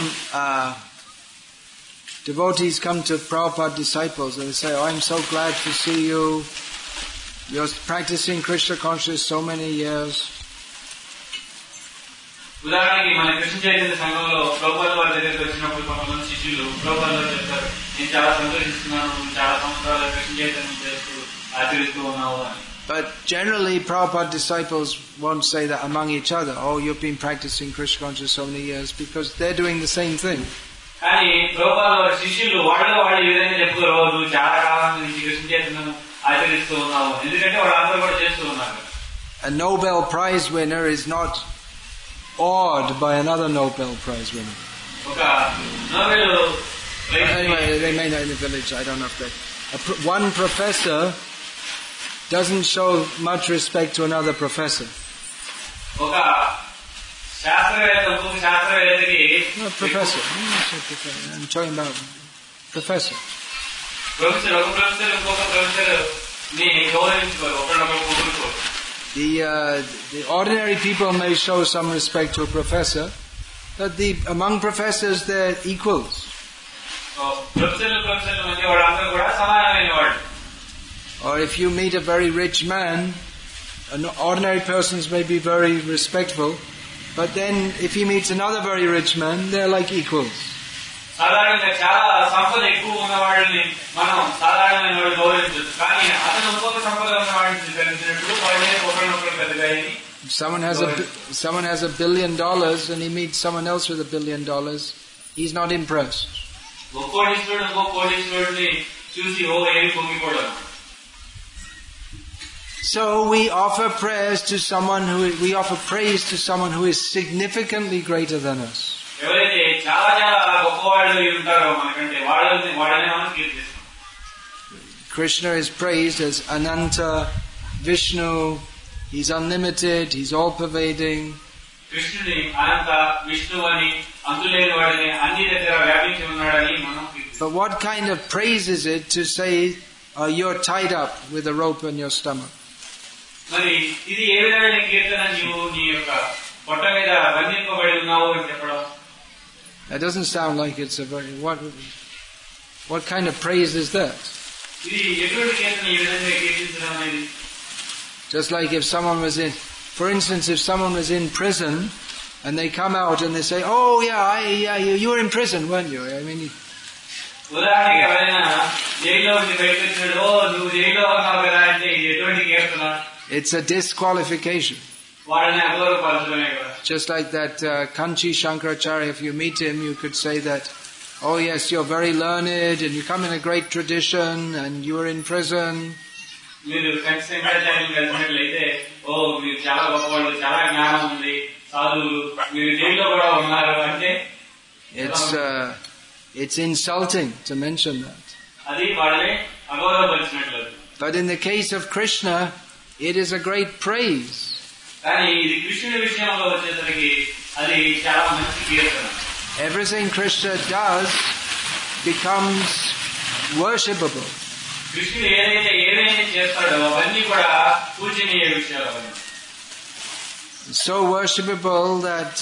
devotees come to Prabhupada disciples and they say, "Oh, I'm so glad to see you. You're practicing Krishna consciousness so many years." ఉదాహరణకి మన కృష్ణ చైతన్య సంఘంలో ప్రభుపాద వారి దగ్గరికి వచ్చినప్పుడు కొంతమంది శిష్యులు ప్రభుపాద వారు చెప్తారు, నేను చాలా సంతోషిస్తున్నాను, చాలా సంవత్సరాలు కృష్ణ చైతన్యం చేస్తూ ఆచరిస్తూ ఉన్నావు అని. But generally Prabhupada disciples won't say that among each other. "Oh, you've been practicing Krishna consciousness so many years," because they're doing the same thing. కానీ ప్రభుపాద వారి శిష్యులు వాళ్ళు ఈ విధంగా చెప్తారు, నువ్వు చాలా కాలం నుంచి కృష్ణ చైతన్యం ఆచరిస్తూ ఉన్నావు, ఎందుకంటే వాళ్ళందరూ కూడా చేస్తూ ఉన్నారు. A Nobel Prize winner is not awed by another Nobel Prize winner. Anyway, they may know in the village, I don't know if they... One professor doesn't show much respect to another professor. No, professor. I'm talking about professor. The ordinary people may show some respect to a professor, but among professors they're equals. Or if you meet a very rich man, ordinary persons may be very respectful, but then if he meets another very rich man, they're like equals. సాధారణంగా చాలా సంపద ఎక్కువ ఉన్న వాళ్ళని మనం సాధారణమైన వాళ్ళు గౌరవించవచ్చు, కానీ అతను ఇంకొక సంపద ఉన్న వాడిని కలిసినప్పుడు వాళ్ళే ఒకరినొకరు పెద్దగా. Someone has $1 billion and he meets someone else with $1 billion, he's not impressed. ఒక కోటీశ్వరుడు ఇంకో కోటీశ్వరుడిని చూసి ఏమి పొంగిపోవడం. So we offer praise to someone who is significantly greater than us. ఎవరైతే చాలా చాలా గొప్పవాళ్ళు ఉంటారో మనకంటే వాళ్ళనే మనం కీర్తిస్తాం. Krishna is praised as Ananta, Vishnu, he's unlimited, he's all-pervading. కృష్ణుని అనంత, విష్ణు అని, అంతులేని వాడని, అన్ని దగ్గర వ్యాపించి ఉన్నాడని మనం కీర్తిస్తాం. But what kind of praise is it to say you're tied up with a rope in your stomach? మరి ఇది ఏ విధమైన కీర్తన, నీవు నీ యొక్క పొట్ట మీద బంధింపబడి ఉన్నావు అని చెప్పడం. That doesn't sound like it's a very... What kind of praise is that? Just like if someone was in... For instance, if someone was in prison and they come out and they say, "Oh yeah, you were in prison, weren't you?" I mean... It's a disqualification. Just like that Kanchi Shankaracharya, if you meet him, you could say that, "Oh yes, you're very learned and you come in a great tradition and you were in prison." It's insulting to mention that. అది వాళ్ళని అగౌరవపరిచినట్లు. But in the case of Krishna, it is a great praise. కానీ ఇది కృష్ణుడి విషయంలో వచ్చేసరికి అది చాలా మంచి కీర్తన. Everything Krishna does becomes worshipable. కృష్ణుడు ఏదైతే చేస్తాడో అవన్నీ కూడా పూజనీయ విషయాలు. So worshipable that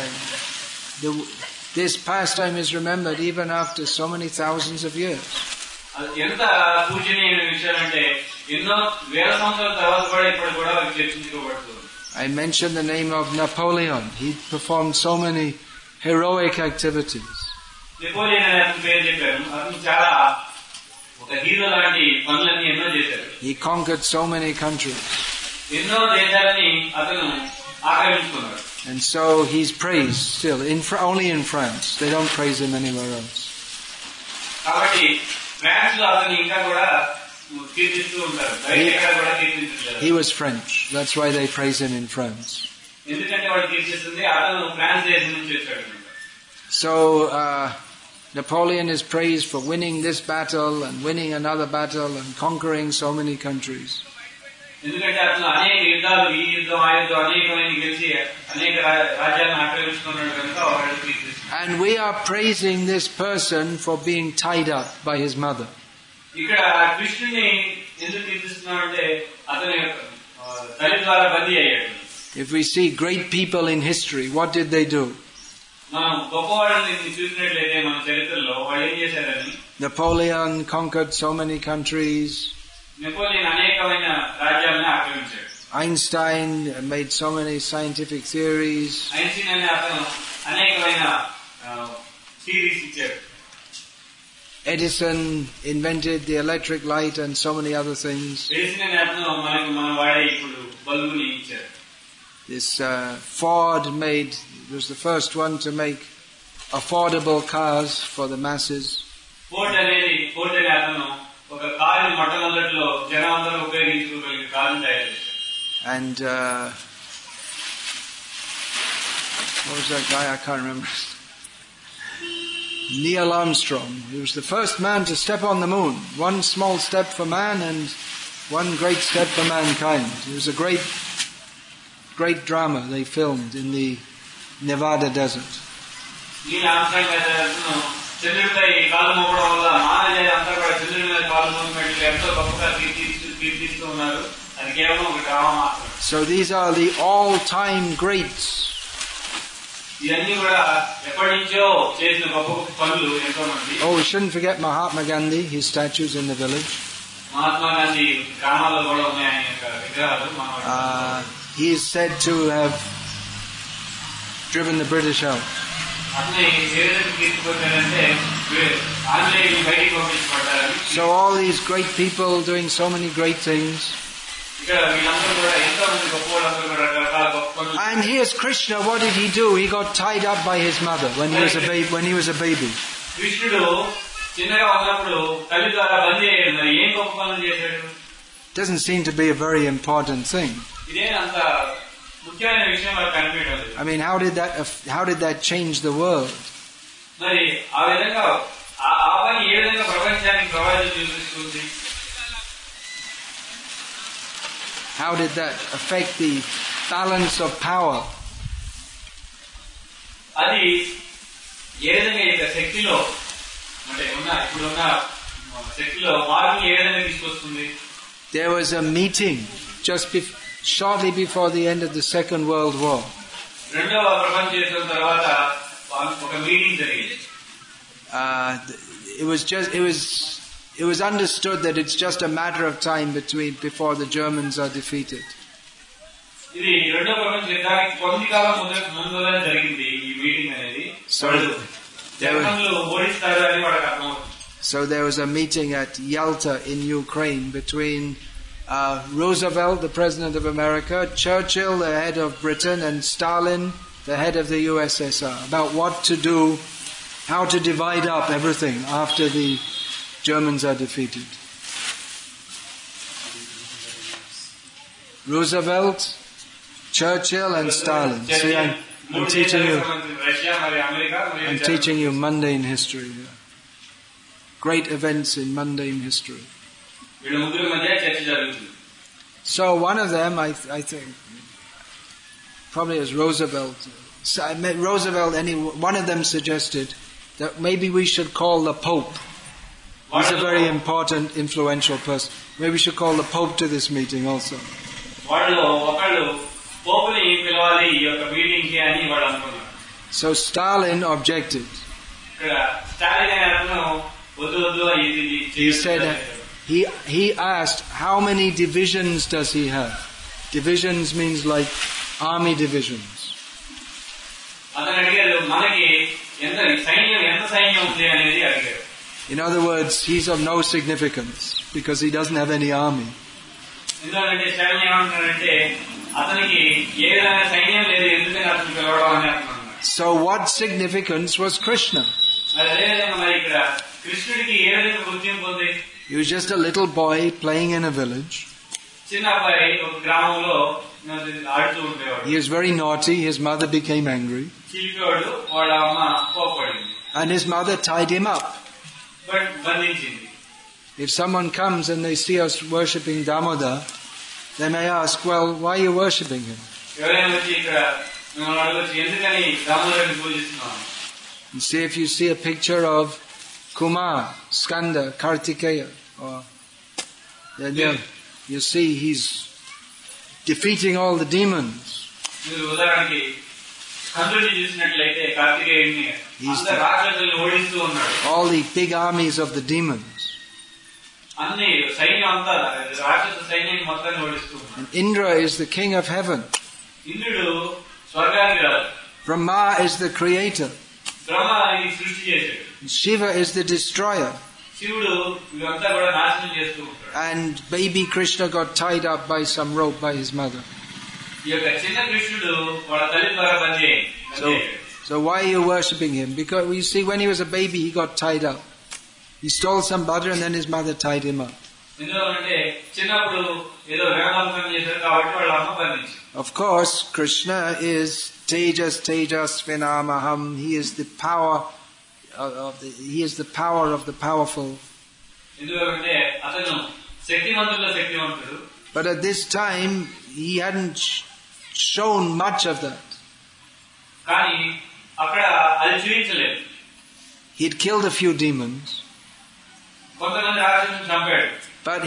this pastime is remembered even after so many thousands of years. ఎంత పూజనీయమైన విషయాలంటే ఎన్నో వేల సంవత్సరాల తర్వాత కూడా ఇప్పుడు కూడా చర్చించుకోబడుతుంది. I mentioned the name of Napoleon. He performed so many heroic activities. Napoleon అనే అతని పేరు చెప్పాను. అతను చాలా ఒక హీరో లాంటి పనులన్నీ ఎన్నో చేశారు. He conquered so many countries. ఎన్నో దేశాలని అతను ఆక్రమించుకున్నాడు. And so he's praised still, only in France. They don't praise him anywhere else. కాబట్టి ఫ్రాన్స్ లో అతను ఇంకా కూడా కీర్తిస్తూ ఉంటారు. బయట ఎక్కడ కూడా కీర్తించలేదు. He was French. That's why they praise him in France. ఎందుకంటే వాడు కీర్తిస్తుంది అతను ఫ్రాన్స్ దేశం నుంచి వచ్చాడు. So Napoleon is praised for winning this battle and winning another battle and conquering so many countries. ఎందుకంటే అతను అనేక యుద్ధాలు ఈ యుద్ధం ఆ యుద్ధం అనేకమైన గెలిచి అనేక రాజ్యాలను ఆక్రమించుకున్నాడు కనుక వాడు కీర్తిస్తున్నాడు. And we are praising this person for being tied up by his mother. ఇక్కడ కృష్ణుని ఎందుకు కీర్తిస్తున్నాడంటే అతని తల్లి ద్వారా బందీ అయ్యాడు. If we see great people in history, what did they do? మనం గొప్పవాళ్ళని చూసినట్లయితే మన చరిత్రలో వాళ్ళు ఏం చేశారని. Napoleon conquered so many countries. Napoleon అనేకమైన రాజ్యాలను ఆక్రమించాడు. Einstein made so many scientific theories. Einstein అనే అతను అనేకమైన థియరీస్ ఇచ్చాడు. Edison invented the electric light and so many other things. Edison అనే అతను మనకు మన వాడే ఇప్పుడు బల్బుని ఇచ్చాడు. This Ford was the first one to make affordable cars for the masses. Ford అనే అతను ఒక కారుని మొట్టమొదట్లో జనాలందరూ ఉపయోగించుకోగలిగే కారుని తయారు చేశారు. And what was that guy? I can't remember. Neil Armstrong. He was the first man to step on the moon. One small step for man and one great step for mankind. It was a great drama they filmed in the Nevada desert. Neil Armstrong అతను చంద్రుడిపై కాలు మోపడం వల్ల మానవులు అంతా కూడా చంద్రుడి మీద కాలు మోపినట్లు ఎంతో గొప్పగా కీర్తిస్తూ ఉన్నారు. అది కేవలం ఒక డ్రామా మాత్రమే. So these are the all-time greats. ఇవన్నీ కూడా ఎప్పటి నుంచో చేసిన గొప్ప గొప్ప పనులు ఎంతో మంది. Oh, we shouldn't forget Mahatma Gandhi. His statues in the village. Mahatma Gandhi గ్రామాల్లో కూడా ఉన్నాయి ఆయన యొక్క విగ్రహాలు. He is said to have driven the British out. So all these great people doing so many great things. And here's Krishna. What did he do? He got tied up by his mother when he was a baby. Doesn't seem to be a very important thing. I mean, how did that change the world? How did that affect the balance of power? There was a meeting shortly before the end of the Second World War. It was understood that it's just a matter of time before the Germans are defeated. So there was a meeting at Yalta in Ukraine between Roosevelt, the President of America, Churchill, the head of Britain, and Stalin, the head of the USSR, about what to do, how to divide up everything after the Germans are defeated. Roosevelt, Churchill, and Stalin. See, I'm teaching you mundane history here. great events in mundane history. వీళ్ళ ముగ్గురి మధ్య చర్చ జరుగుతుంది. So one of them, I think, probably as Roosevelt, one of them suggested that maybe we should call the Pope. He's a very important, influential person. Maybe we should call the Pope to this meeting also. వాళ్ళు ఒకళ్ళు పోపుని పిలవాలి ఈ యొక్క meeting కి అని వాళ్ళు అనుకున్నారు. So Stalin objected. ఇక్కడ స్టాలిన్ అనే అతను వద్దు వద్దు ఇది He said he asked how many divisions does he have? Divisions means like army divisions. అతను అడిగారు మనకి ఎంత సైన్యం ఉంది అనేది అడిగారు. In other words, he's of no significance because he doesn't have any army. ఎందుకంటే స్టాలిన్ ఏమంటున్నారంటే అతనికి ఏ విధమైన సైన్యం లేదు, ఎందుకని అతను పిలవడం అని అంటున్నారు. So what significance was Krishna? మరి ఇక్కడ కృష్ణుడికి ఏ విధంగా గుర్తింపు ఉంది? He was just a little boy playing in a village. చిన్న అబ్బాయి ఒక గ్రామంలో ఆడుతూ ఉండేవాడు. He was very naughty. His mother became angry. చిలిపివాడు, వాళ్ళ అమ్మ కోపపడింది. And his mother tied him up. బంధించింది. If someone comes and they see us worshipping Damodar, they may ask, well, why are you worshipping him? ఎవరైనా వచ్చి ఇక్కడ మిమ్మల్ని అడగొచ్చు, ఎందుకని దామోదరుని పూజిస్తున్నాను? And see if you see a picture of Kumar, Skanda, Kartikeya, or you see he's defeating all the demons. మీరు ఉదాహరణకి స్కందుడిని చూసినట్లయితే కార్తికేయుడిని అందరు రాక్షసుల్ని ఓడిస్తూ ఉన్నాడు. All the big armies of the demons. అన్ని సైన్యం అంతా రాక్షస సైన్యాన్ని మొత్తాన్ని ఓడిస్తూ ఉన్నాడు. And Indra is the king of heaven. ఇంద్రుడు స్వర్గానికి రాజు. Brahma is the creator. బ్రహ్మ ఈ సృష్టి చేశాడు. Shiva is the destroyer. శివుడు ఇవంతా కూడా నాశనం చేస్తూ ఉంటాడు. And baby Krishna got tied up by some rope by his mother. ఈ యొక్క చిన్న కృష్ణుడు వాళ్ళ తల్లి ద్వారా బంధించాడు. So why are you worshipping him? Because you see, when he was a baby, he got tied up. He stole some butter and then his mother tied him up. ఎందుకంటే చిన్నప్పుడు ఏదో వేదాంతం చేశారు కాబట్టి వాళ్ళ అమ్మ బంధించారు. Of course, Krishna is Tejas Vinamaham. He is the power of the powerful. ఎందుకంటే అతను శక్తివంతుల్లో శక్తివంతుడు. But at this time, he hadn't shown much of that. కానీ అక్కడ అది చూపించలేదు. He had killed a few demons. కొంతమంది రాక్షసులను చంపాడు. But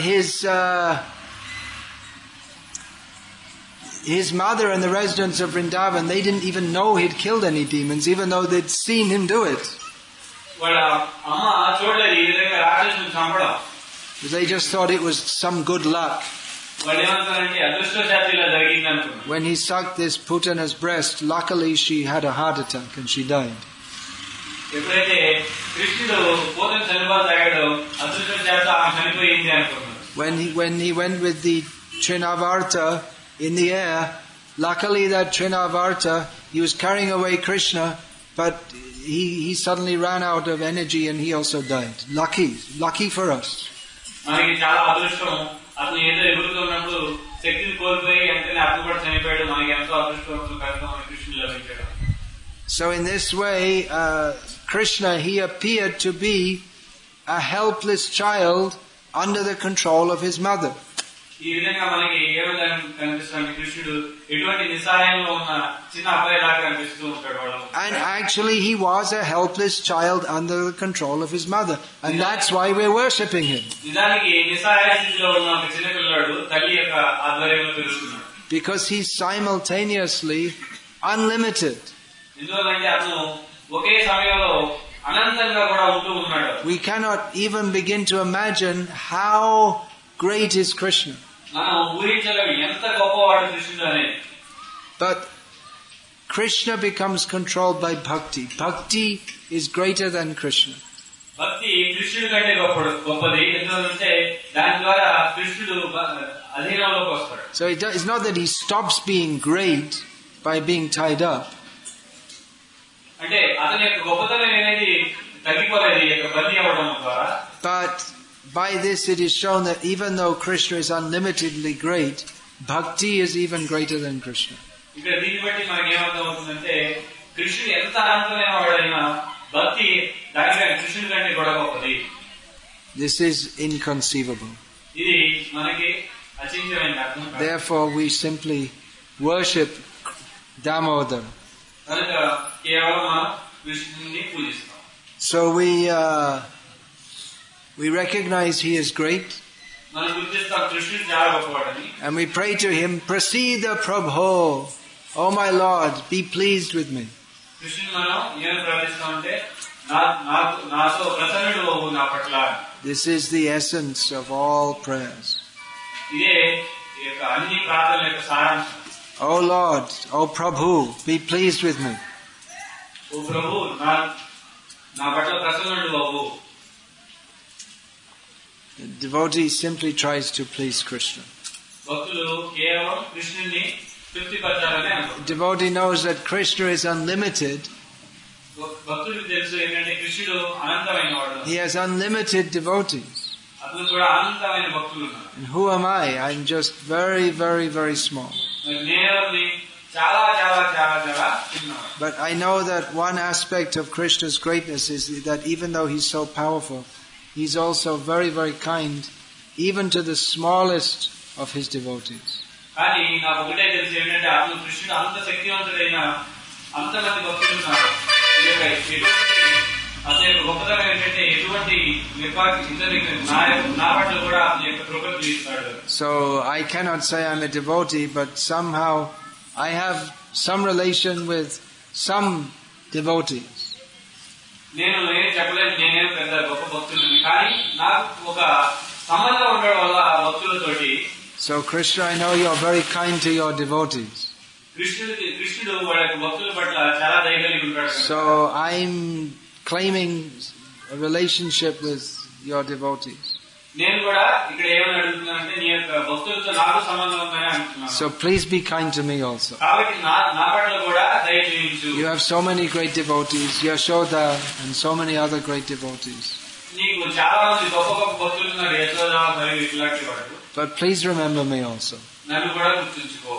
his mother and the residents of Vrindavan, they didn't even know he'd killed any demons, even though they'd seen him do it. వాళ్ళ అమ్మ చూడలేదు ఈ విధంగా రాక్షసులను చంపడం. They just thought it was some good luck. వాళ్ళు ఏమంటారంటే అదృష్టవశాత్తు ఇలా జరిగింది అనుకున్నారు. When he sucked this Putana's breast, luckily she had a heart attack and she died. ఎప్పుడైతే కృష్ణుడు పూతన చనిపోయి తాగాడో అదృష్టవశాత్తు ఆమె చనిపోయింది అనుకున్నారు. When he went with the Trinavarta in the air, luckily that Trinavarta, he was carrying away Krishna, but he suddenly ran out of energy and he also died. Lucky for us. మనకి చాలా అదృష్టం, అతను ఏదో ఎగురుతున్నప్పుడు శక్తిని కోల్పోయి వెంటనే అతను కూడా చనిపోయాడు. మనకి ఎంతో అదృష్టం కృష్ణుడు లభించాడు. So in this way, Krishna, he appeared to be a helpless child under the control of his mother. ఈ విధంగా మనకి ఏ విధంగా కనిపిస్తుంది కృష్ణుడు ఎటువంటి నిస్సహాయంలో ఉన్న చిన్న అబ్బాయిలాగా కనిపిస్తూ ఉంటాడు వాళ్ళ. And actually he was a helpless child under the control of his mother, and that's why we're worshipping him. నిజానికి నిస్సహాయ స్థితిలో ఉన్న ఒక చిన్న పిల్లాడు తల్లి యొక్క ఆధ్వర్యంలో పెరుగుతున్నాడు. Because he's simultaneously unlimited. ఎందుకంటే అతను ఒకే సమయంలో అనంతంగా కూడా ఉంటూ ఉన్నాడు. We cannot even begin to imagine how great is Krishna. మనం ఊహించలేము ఎంత గొప్పవాడు కృష్ణుడు అనేది. But Krishna becomes controlled by bhakti. Bhakti is greater than Krishna. భక్తి కృష్ణుడి కంటే గొప్పది. ఎందుకంటే దాని ద్వారా కృష్ణుడు అధీనంలోకి వస్తాడు. So it's not that he stops being great by being tied up. అంటే అతని యొక్క గొప్పతనం అనేది తగ్గిపోలేదు ఈ యొక్క బందీ అవ్వడం ద్వారా. But by this it is shown that even though Krishna is unlimitedly great, bhakti is even greater than Krishna. ఇక్కడ దీన్ని బట్టి మనకి ఏమర్థం అవుతుందంటే కృష్ణుడు ఎంత అనంతమైన వాడైనా భక్తి దానికంటే కృష్ణుడి కంటే కూడా గొప్పది. This is inconceivable. ఇది మనకి అచించమైన అర్థం కాదు. Therefore, we simply worship Damodar. కనుక కేవలం మనం కృష్ణుని పూజిస్తాం. So we recognize he is great. మనం గుర్తిస్తాం కృష్ణుడు చాలా గొప్పవాడని. And we pray to him, Prasida Prabho, O my Lord, be pleased with me. కృష్ణుని మనం ఏం ప్రార్థిస్తామంటే నాతో ప్రసన్నుడు అవ్వు నా పట్ల. This is the essence of all prayers. ఇదే ఈ యొక్క అన్ని ప్రార్థనల యొక్క సారాంశం. O Lord, O Prabhu, be pleased with me. ఓ ప్రభు నా పట్ల ప్రసన్నుడు అవ్వు. The devotee simply tries to please Krishna. భక్తులు కేవలం కృష్ణుని తృప్తిపరచాలని అనుకుంటారు. Devotee knows that Krishna is unlimited. భక్తుడికి తెలుసు ఏంటంటే కృష్ణుడు అనంతమైన వాడు. He has unlimited devotees. అతను కూడా అనంతమైన భక్తులు ఉన్నారు. And who am I? I'm just very, very, very small. నేను చాలా చాలా చాలా చాలా చిన్నవాడు. But I know that one aspect of Krishna's greatness is that even though he's so powerful, he's also very, very kind, even to the smallest of his devotees. కానీ నాకు ఒకటే తెలిసి ఏంటంటే అతను కృష్ణుడు అంత శక్తివంతుడైన అంతమంది భక్తులు ఉన్నారు. అతని యొక్క గొప్పతనం ఏంటంటే ఎటువంటి నా పట్ల కూడా అతని యొక్క కృపను చూపిస్తాడు. So I cannot say I'm a devotee, but somehow I have some relation with some devotees. నేను ఏం చెప్పలేదు, నేనేం పెద్ద గొప్ప భక్తులని, కానీ నాకు ఒక సంబంధం ఉండడం వల్ల ఆ భక్తులతోటి. So Krishna, I know you're very kind to your devotees. కృష్ణుడు వాళ్ళ భక్తుల పట్ల చాలా దయ కలిగి ఉంటాడు. So I'm claiming a relationship with your devotees. నేను కూడా ఇక్కడ ఏమని అడుగుతున్నానంటే నీ యొక్క భక్తులతో నాకు సంబంధం ఉందని అంటున్నాను. So please be kind to me also. కాబట్టి నా పట్ల కూడా దయ చూపించు. You have so many great devotees, Yashoda and so many other great devotees. నీకు చాలా మంది గొప్ప గొప్ప భక్తులు ఉన్నారు, యశోద మరియు ఇట్లాంటి వాడు. But please remember me also. నన్ను కూడా గుర్తుంచుకో.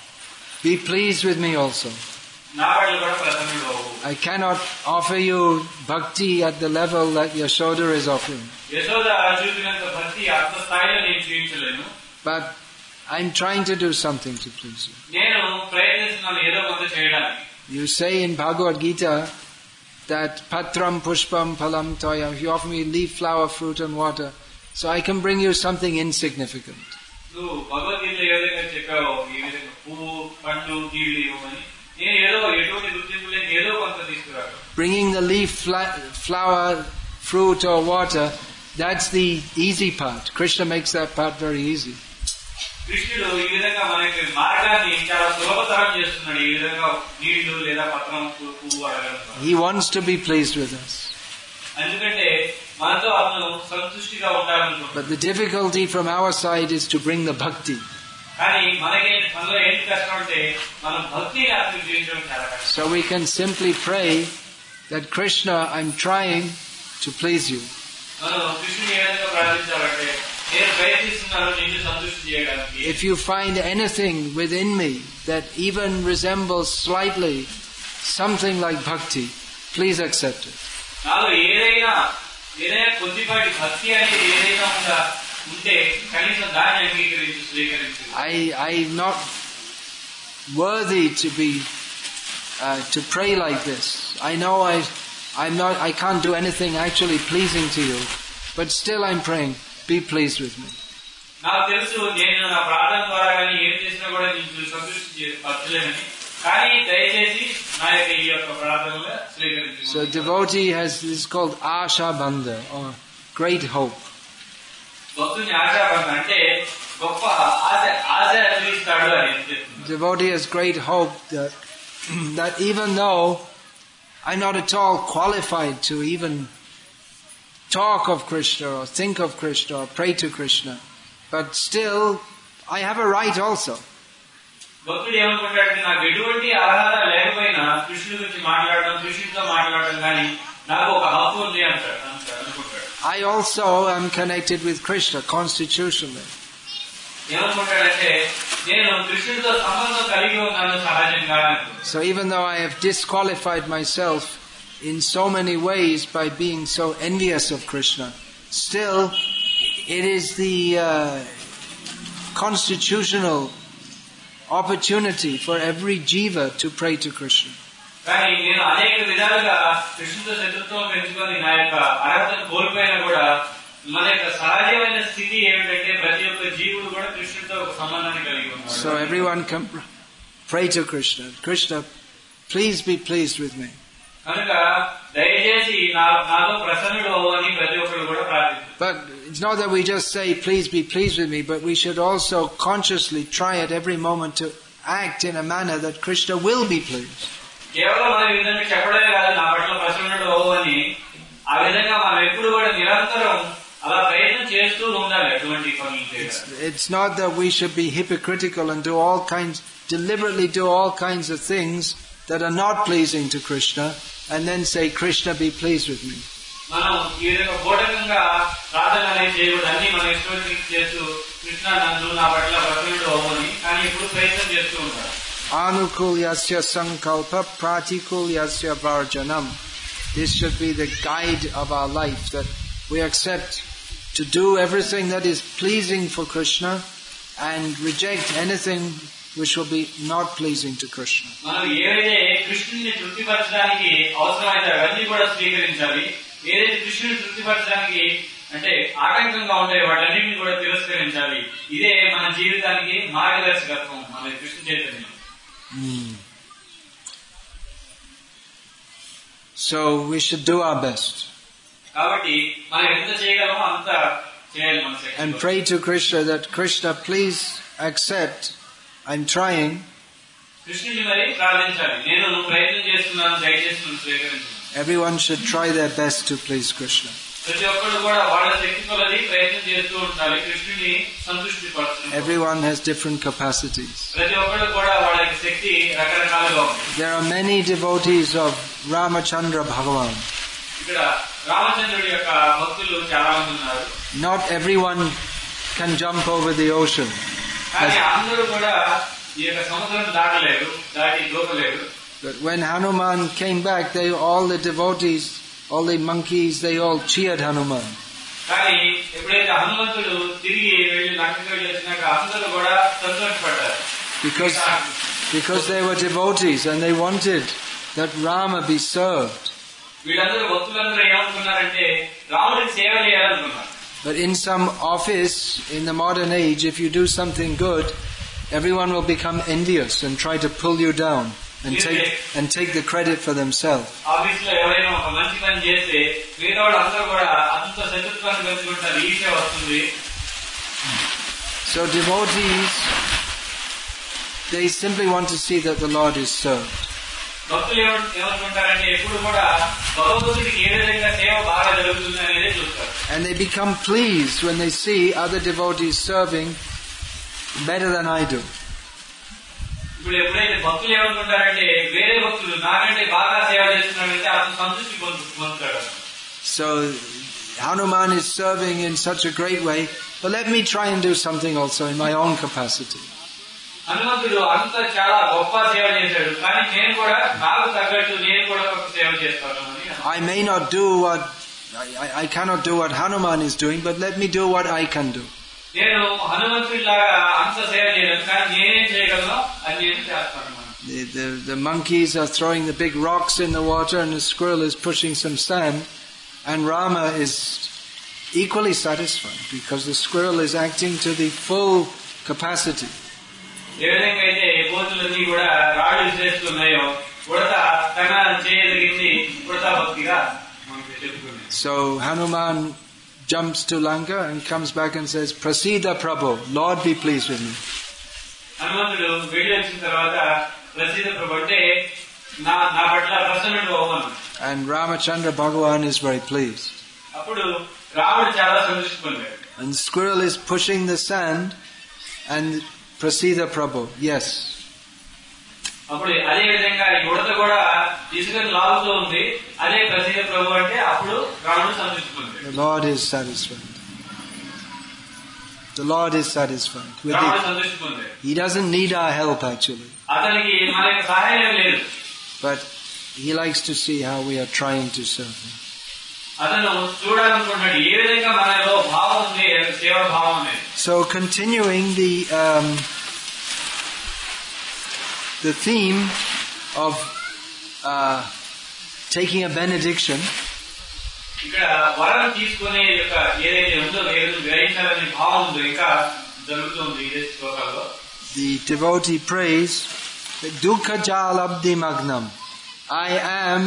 Be pleased with me also. నా పట్ల కూడా ప్రసన్నుడు అవ్వు. I cannot offer you bhakti at the level that Yashoda is offering. Yashoda చూపినంత భక్తి అంత స్థాయిలో నేను చూపించలేను. But I'm trying to do something to please you. నేను ప్రయత్నిస్తున్నాను ఏదో కొంత చేయడానికి. You say in Bhagavad Gita that patram pushpam phalam toyam, if you offer me leaf, flower, fruit and water, so I can bring you something insignificant. నువ్వు భగవద్గీతలో ఏ విధంగా చెప్పావో ఈ విధంగా పువ్వు పండ్లు కీళ్ళు ఇవ్వమని, నేను ఏదో ఎటువంటి గుర్తింపు లేని ఏదో కొంత తీసుకురాను. Bringing the leaf, flower, fruit or water, that's the easy part. Krishna makes that part very easy. కృష్ణుడు ఈ విధంగా మనకి మార్గాన్ని చాలా సులభతరం చేస్తున్నాడు. ఈ విధంగా నీళ్లు లేదా పత్రం పువ్వు అడగడం. He wants to be pleased with us. ఎందుకంటే మనతో అతను సంతుష్టిగా ఉండాలనుకుంటున్నాడు. But the difficulty from our side is to bring the bhakti. కానీ మనలో ఏంటి కష్టం అంటే మనం భక్తిని అతనికి జీవించడం చాలా కష్టం. So we can simply pray that Krishna, I'm trying to please you. మనం కృష్ణుని ఏ విధంగా ప్రార్థించాలంటే నేను ప్రయత్నిస్తున్నాను నిన్ను సంతృప్తి చేయడానికి. If you find anything within me that even resembles slightly something like bhakti, please accept it. నాలో ఏదైనా కొద్దిపాటి భక్తి అనేది ఏదైనా ఉంటే కనీసం దాన్ని అంగీకరించు, స్వీకరించు. I'm not worthy to pray like this. I know I can't do anything actually pleasing to you, but still I'm praying, be pleased with me. నాకు తెలుసు నేను నా ప్రార్థన ద్వారా కానీ ఏం చేసినా కూడా నీకు సంతృప్తి పరచలేనని, కానీ దయచేసి నా యొక్క ఈ యొక్క ప్రార్థనలో స్వీకరించు. So devotee this is called Asha Bandha, or great hope. భక్తుని ఆశాబంధ అంటే గొప్ప ఆశ చూపిస్తాడు అని. Devotee has great hope that even though I'm not at all qualified to even talk of Krishna or think of Krishna or pray to Krishna, but still I have a right also. భక్తుడు ఏమనుకుంటాడంటే నాకు ఎటువంటి అర్హత లేకపోయినా కృష్ణుడి గురించి మాట్లాడడం, కృష్ణుడితో మాట్లాడడం కానీ నాకు ఒక హక్కు ఉంది అంటాడు అనుకుంటాడు. I also am connected with Krishna constitutionally. ఏమనుకుంటాడంటే నేను కృష్ణుడితో సంబంధం కలిగి ఉన్నాను సహజంగా. So even though I have disqualified myself in so many ways by being so envious of Krishna, still it is the constitutional opportunity for every jiva to pray to Krishna. కానీ నేను అనేక విధాలుగా కృష్ణుతో శత్రుత్వం పెంచుకొని నా యొక్క అర్హతను కోల్పోయినా కూడా మన యొక్క సహజమైన స్థితి ఏమిటంటే ప్రతి ఒక్క జీవుడు కూడా కృష్ణుడితో ఒక సంబంధాన్ని కలిగి ఉన్నాడు. So everyone can pray to Krishna. Krishna, please be pleased with me. కనుక దయచేసి నాతో ప్రసన్నుడు అని ప్రతి ఒక్కరు కూడా ప్రార్థిస్తారు. But it's not that we just say, please be pleased with me, but we should also consciously try at every moment to act in a manner that Krishna will be pleased. కేవలం మనం ఈ విధంగా చెప్పడమే కాదు నా పట్ల ప్రసన్నుడు అని ఆ విధంగా మనం ఎప్పుడు కూడా నిరంతరం అలా ప్రయత్నం చేస్తూ ఉండాలి అటువంటి పనులు. It's not that we should be hypocritical and deliberately do all kinds of things that are not pleasing to Krishna and then say, Krishna, be pleased with me. మనం ఈ విధంగా బోధకంగా ప్రార్థన అనేది చేయకూడదు. అన్ని మన ఇష్టం చేస్తూ కృష్ణ నన్ను నా పట్ల ప్రసన్నుడు అవ్వని కానీ ఇప్పుడు ప్రయత్నం చేస్తూ ఉంటారు. Anukulyasya sankalpa pratikulyasya varjanam. This should be the guide of our life, that we accept to do everything that is pleasing for Krishna and reject anything which will be not pleasing to Krishna. మనం ఏదైతే కృష్ణుని తృప్తిపరచడానికి అవసరమైతే అవన్నీ కూడా స్వీకరించాలి. ఏదైతే కృష్ణుని తృప్తిపరచడానికి అంటే ఆటంకంగా ఉంటాయో వాటన్నిటిని కూడా తిరస్కరించాలి. ఇదే మన జీవితానికి మార్గదర్శకత్వం మన కృష్ణ చైతన్యం. So we should do our best. కాబట్టి మనం ఎంత చేయగలమో అంత చేయాలి మన శక్తితో. And pray to Krishna that Krishna, please accept. I'm trying. కృష్ణుని మరి ప్రార్థించాలి. నేను ప్రయత్నం చేస్తున్నాను, దయచేసి నన్ను స్వీకరించు. Everyone should try their best to please Krishna. ప్రతి ఒక్కరు కూడా వాళ్ళ శక్తి కొలది ప్రయత్నం చేస్తూ ఉండాలి కృష్ణుని సంతృప్తిపరచడం. Everyone has different capacities. ప్రతి ఒక్కరు కూడా వాళ్ళ శక్తి రకరకాలుగా ఉంది. There are many devotees of Ramachandra Bhagavan. ఇక్కడ రామచంద్రుడి యొక్క భక్తులు చాలా మంది ఉన్నారు. Not everyone can jump over the ocean. కానీ అందరూ కూడా ఈ యొక్క సముద్రం దాటి దూకలేరు. But when Hanuman came back, all the devotees, all the monkeys, they all cheered Hanuman. కానీ ఎప్పుడైతే హనుమంతుడు తిరిగి వెళ్ళి లంకకి వెళ్ళి వచ్చినాక అందరూ కూడా సంతోషపడ్డారు. Because they were devotees and they wanted that Rama be served. వీళ్ళందరూ భక్తులందరూ ఏమనుకున్నారంటే రాముడికి సేవ చేయాలనుకున్నారు. But in some office in the modern age, if you do something good, everyone will become envious and try to pull you down and take the credit for themselves. ఆఫీసులో ఎవరైనా ఒక మంచి పని చేస్తే మిగతా వాళ్ళందరూ కూడా అతనితో శత్రుత్వాన్ని పెంచుకుంటారు, ఈర్ష్య వస్తుంది. So devotees, they simply want to see that the Lord is served. భక్తులు ఏమనుకుంటారంటే ఎప్పుడు కూడా భగవంతుడికి ఏ విధంగా సేవ బాగా జరుగుతుంది అనేది చూస్తారు. And they become pleased when they see other devotees serving better than I do. ఇప్పుడు ఎప్పుడైతే భక్తులు ఏమనుకుంటారంటే వేరే భక్తులు నాకంటే బాగా సేవ చేస్తున్నారంటే అతను సంతృప్తి పొందుతాడు. So Hanuman is serving in such a great way, but let me try and do something also in my own capacity. హనుమంతుడు అంత చాలా గొప్ప సేవ చేశాడు, కానీ నేను కూడా నాకు తగ్గట్టు నేను కూడా ఒక సేవ చేస్తాను. I may not do what I cannot do what Hanuman is doing, but let me do what I can do. నేను హనుమంతుడిలాగా అంత సేవ చేయను, కానీ నేనేం చేయగలను అది నేను చేస్తాను. The monkeys are throwing the big rocks in the water and the squirrel is pushing some sand, and Rama is equally satisfied because the squirrel is acting to the full capacity. ఏ విధంగా అయితే కోతులన్నీ కూడా రాళ్ళు విసిరేస్తున్నాయో ఉడత తన చేయగలిగింది ఉడత భక్తిగా మనకు చెప్పుకున్నాం. So Hanuman jumps to Lanka and comes back and says, Prasida Prabhu, Lord be pleased with me. హనుమంతుడు వెళ్ళి వచ్చిన తర్వాత ప్రసీద ప్రభు అంటే నా పట్ల ప్రసన్నుడు అవ్వను. And Ramachandra Bhagavan is very pleased. అప్పుడు రాముడు చాలా సంతృష్టి పొందాడు. And squirrel is pushing the sand and Prasida Prabhu, yes. అప్పుడు అదే విధంగా ఈ ఉడత కూడా ఇసుకను లాగుతూ ఉంది, అదే ప్రసీద ప్రభు అంటే అప్పుడు రాముడు సంతృష్టి పొందాడు. The Lord is satisfied. The Lord is satisfied. రాముడు సంతృష్టి పొందాడు. He doesn't need our help actually. అతనికి మన యొక్క సహాయం లేదు. But He likes to see how we are trying to serve Him. అతను చూడాలనుకున్నాడు ఏ విధంగా మనలో భావం ఉంది, సేవా భావం అనేది. So continuing the theme of taking a benediction, ఇక్కడ వరం తీసుకునే యొక్క ఏదైతే ఉందో గ్రహించాలనే భావం ఉందో ఇంకా జరుగుతుంది ఇదే శ్లోకాల్లో. the devotee prays, Dukkha jalabdi magnam. I am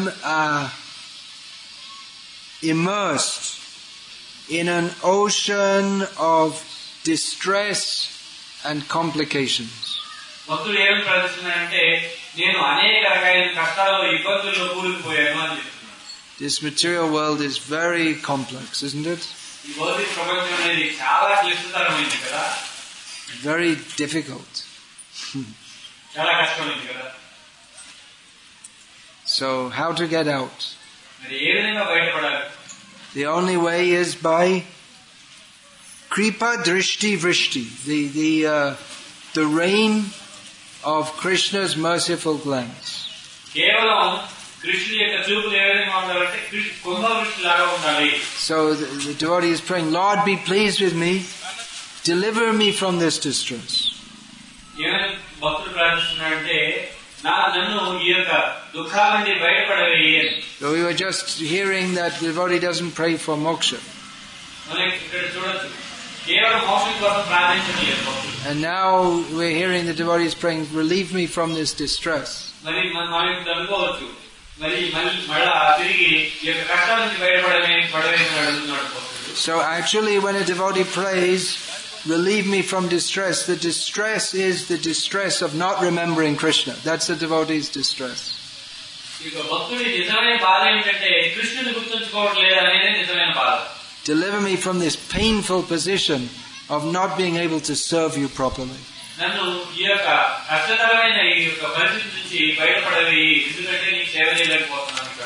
immersed in an ocean of distress and complications. భక్తులు ఏమి ప్రార్థిస్తున్నారంటే నేను అనేక రకాల కష్టాల్లో ఇబ్బందుల్లో కూరుకుపోయాను అని చెప్తున్నారు. This material world is very complex, isn't it? ఈ భౌతిక ప్రపంచం అనేది చాలా క్లిష్టతరమైంది కదా, very difficult. చాలా కష్టమైంది కదా. So how to get out? మరి ఏ విధంగా బయటపడాలి? The only way is by kripa drishti vrishti, the rain of Krishna's merciful glance. కేవలం కృష్ణుడి యొక్క చూపులు ఏ విధంగా ఉండాలంటే కుంభవృష్టి లాగా ఉండాలి. So the devotee is praying, Lord, be pleased with me, deliver me from this distress. ఏమని భక్తులు ప్రార్థిస్తున్నారంటే నన్ను ఈ యొక్క దుఃఖాల నుండి బయటపడవేయి అని. So we were just hearing that the devotee doesn't pray for moksha. మనం ఇక్కడ చూడొచ్చు కేవలం మోక్షం కోసం ప్రార్థించలేదు భక్తులు. And now we're hearing the devotee is praying, relieve me from this distress. మరి మనం అనుకోవచ్చు మరి మళ్ళా తిరిగి ఈ యొక్క కష్టాల నుంచి బయటపడవేని అడుగుతున్నాడు భక్తుడు. So actually when a devotee prays, relieve me from distress, the distress is the distress of not remembering Krishna. That's the devotee's distress. ఇక భక్తుడి నిజమైన బాధ ఏంటంటే కృష్ణుని గుర్తుంచుకోవట్లేదు అనేది నిజమైన బాధ. Deliver me from this painful position of not being able to serve you properly. నన్ను ఈ యొక్క కష్టతరమైన ఈ యొక్క పరిస్థితి నుంచి బయటపడవేయి, ఎందుకంటే నీకు సేవ చేయలేకపోతున్నాను ఇక్కడ.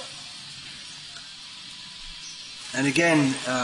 And again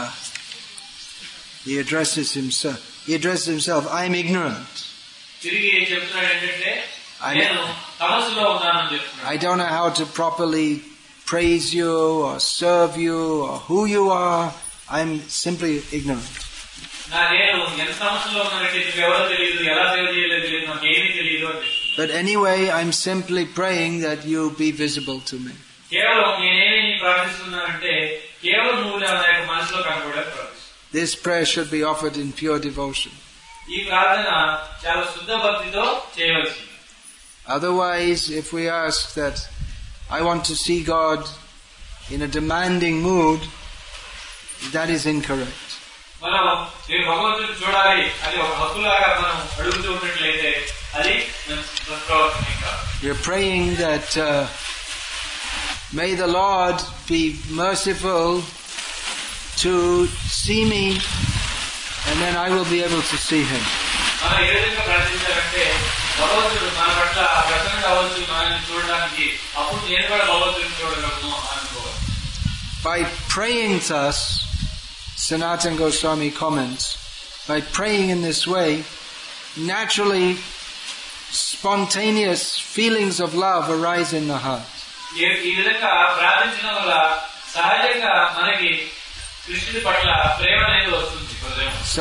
he addresses himself, I am ignorant. తిరిగి చెప్తున్నాడు ఏంటంటే నేను తమస్సులో ఉన్నానని చెప్తున్నాడు. I don't know how to properly praise you or serve you or who you are. I'm simply ignorant. నేను ఎంత తమస్సులో ఉన్నానంటే ఎవరో తెలియదు, ఎలా సేవ చేయాలో తెలియదు, నాకు ఏమీ తెలియదు అని. But anyway, I'm simply praying that you be visible to me. కేవలం నేనేమి ప్రార్థిస్తున్నానంటే కేవలం నువ్వు నా యొక్క మనసులో కనపడే ప్రార్థన. This prayer should be offered in pure devotion. ఈ ప్రార్థన చాలా శుద్ధ భక్తితో చేయవలసింది. Otherwise, if we ask that I want to see God in a demanding mood, that is incorrect. మనం నేను భగవంతుడిని చూడాలి అని ఒక హక్కులాగా మనం అడుగుతూ ఉన్నట్లయితే అది ప్రవర్తన కాదు. You're praying that may the Lord be merciful to see me, and then I will be able to see Him. మనం ఏ విధంగా ప్రార్థించాలంటే భగవంతుడు మన పట్ల ప్రసన్న అవ్వచ్చు, మనల్ని చూడడానికి, అప్పుడు నేను కూడా భగవంతుడిని చూడగలను అనుకోవాలి. By praying thus, Sanatana Goswami comments, by praying in this way, naturally spontaneous feelings of love arise in the heart. ఈ విధంగా ప్రార్థించడం వల్ల సహజంగా మనకి కృష్ణుడి పట్ల ప్రేమ అనేది వస్తుంది. So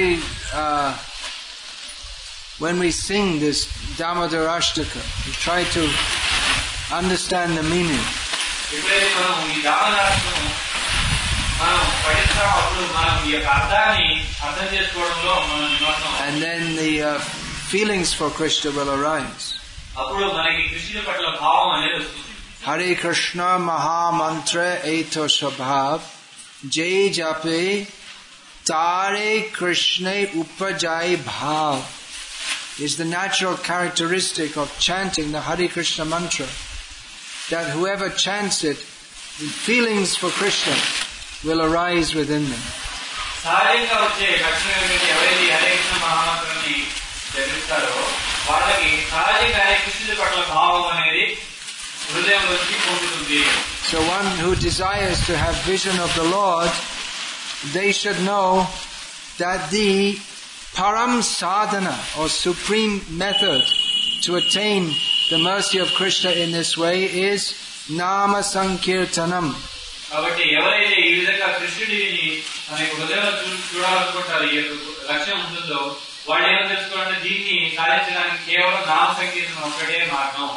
when we sing this Damodar Ashtaka, we try to understand the meaning. ఎప్పుడైతే మనం ఈ దామోదరాష్టకం మనం పఠిస్తాం, అప్పుడు మనం ఈ యొక్క అర్థాన్ని అర్థం చేసుకోవడంలో మనం నిమగ్నం. And then the feelings for Krishna will arise. అప్పుడు మనకి కృష్ణుడి పట్ల భావం అనేది వస్తుంది. Hare Krishna Maha Mantra Eto Swabhav Jai Jape Tare Krishna Upajai Bhav is the natural characteristic of chanting the Hare Krishna mantra, that whoever chants it, the feelings for Krishna will arise within them. సహజంగా వచ్చే లక్షణం ఏంటంటే ఎవరైతే హరే కృష్ణ మహామంత్రాన్ని జపిస్తారో వాళ్ళకి సహజంగానే కృష్ణుడి పట్ల భావం అనేది హృదయంలోకి పొందుతుంది. So one who desires to have vision of the Lord, they should know that the param sadhana or supreme method to attain the mercy of Krishna in this way is nama sankirtanam, కాబట్టి ఎవరైతే ఈ విధంగా కృష్ణుడిని తన హృదయంలో చూడాలనుకుంటారో, ఈ లక్ష్యం ఉంటుందో, వాళ్ళు ఏమో తెలుసుకోవాలంటే దీన్ని సాధించడానికి కేవలం నామ సంకీర్తనం ఒక్కటే మార్గం.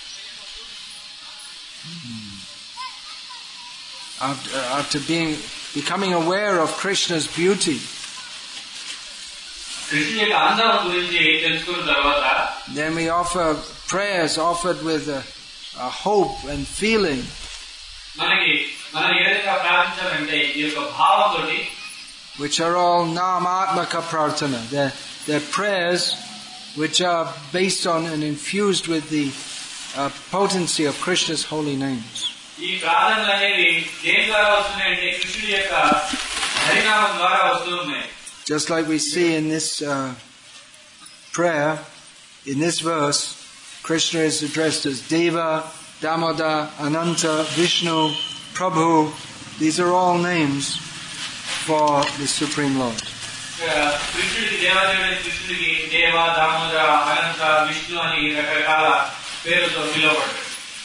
After becoming aware of Krishna's beauty, కృష్ణుడి యొక్క అందం గురించి తెలుసుకున్న తర్వాత then we offer prayers offered with a hope and feeling. మనం ఏ విధంగా ప్రార్థించాలంటే ఈ యొక్క భావంతో, which are all namatmaka prarthana. They're prayers which are based on and infused with the potency of Krishna's holy names. ఈ ప్రార్థనలు అనేవి దేని ద్వారా వస్తున్నాయంటే కృష్ణుడి యొక్క హరినామం ద్వారా వస్తున్నాయి. Just like we see in this prayer, in this verse, Krishna is addressed as Deva, Damoda, Ananta, Vishnu, Prabhu. These are all names for the Supreme Lord. కృష్ణుడికి దేవాదేవుడైన కృష్ణుడికి దేవ, దామోదర, అనంత, విష్ణు అని రకరకాల పేరుతో పిలువబడ్డాడు.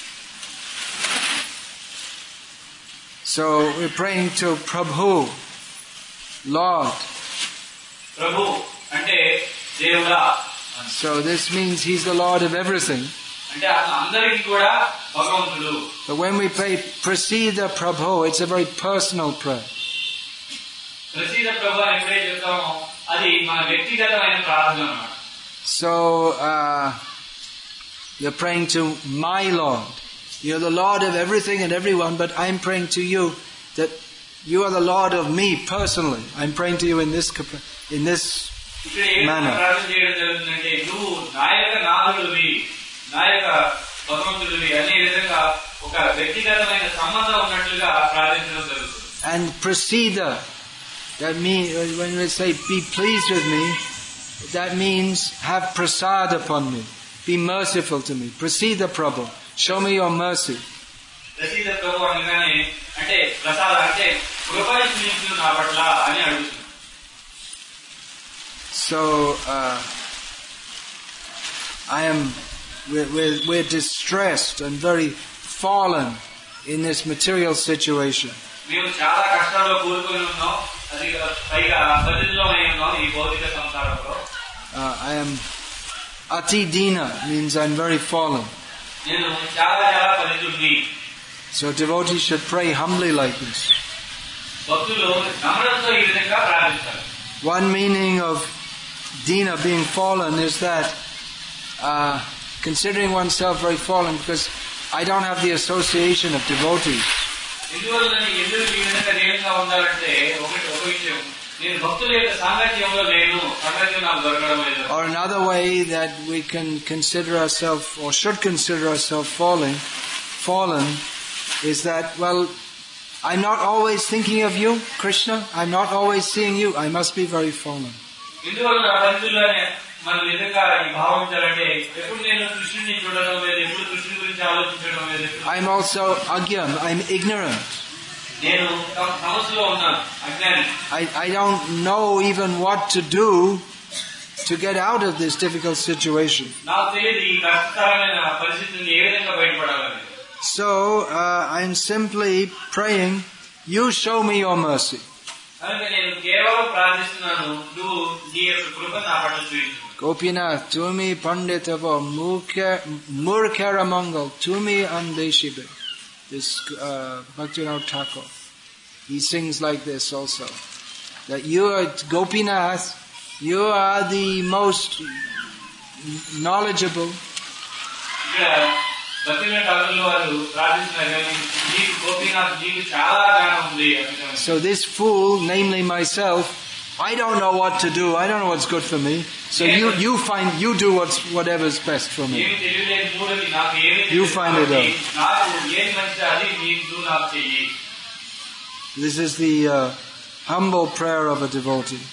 So we're praying to Prabhu, Lord. Prabhu అంటే దేవుడా. So this means He's the Lord of everything. అంటే అందరికీ కూడా భగవంతుడు. But when we pray Prasida Prabhu, it's a very personal prayer. ప్రసీద ప్రభు అని ఎప్పుడైతే చెప్తామో అది మన వ్యక్తిగతమైన ప్రార్థన అన్నమాట. So you're praying to my Lord. You're the Lord of everything and everyone, but I'm praying to you that you are the Lord of me personally. I'm praying to you in this manner. ప్రార్థన చేయడం జరుగుతుందంటే నువ్వు నా యొక్క నాథుడివి, నా యొక్క భగవంతుడివి అనే విధంగా ఒక వ్యక్తిగతమైన సంబంధం ఉన్నట్లుగా ప్రార్థించడం జరుగుతుంది. And Prasida, that means when we say be pleased with me, that means have prasad upon me. Be merciful to me. Prasida Prabhu, show me your mercy. ప్రసీద ప్రభు అనగానే అంటే ప్రసాద అంటే కృపను చూపించు నా పట్ల అని అడుగుతుంది. So we're distressed and very fallen in this material situation. మేము చాలా కష్టాల్లో కూరుకొని ఉన్నాం. అది పైగా పరిస్థితుల్లోనే ఉన్నాం ఈ భౌతిక సంసారంలో. I am ati dina, means I'm very fallen. నేను చాలా పరిస్థితుల్ని. So devotees should pray humbly like this. భక్తులు నమ్రతతో ఈ విధంగా ప్రార్థించాలి. One meaning of dina, being fallen, is that considering oneself very fallen, because I don't have the association of devotees. Or another way that we can consider ourselves, or should consider ourselves fallen, is that, well, I'm not always thinking of you, Krishna. I'm not always seeing you. I must be very fallen. I'm also agyam. I'm ignorant. I don't know even what to do to get out of this difficult situation. So I'm simply praying, you show me your mercy. Gopinath, tumi panditavo murkara mangal, tumi andeshibe. This Bhaktivinoda Thakur, he sings like this also. That you are Gopinath, you are the most knowledgeable. So this fool, namely myself, I don't know what to do. I don't know what's good for me. So you do whatever's best for me. You find it out. This is the humble prayer of a devotee.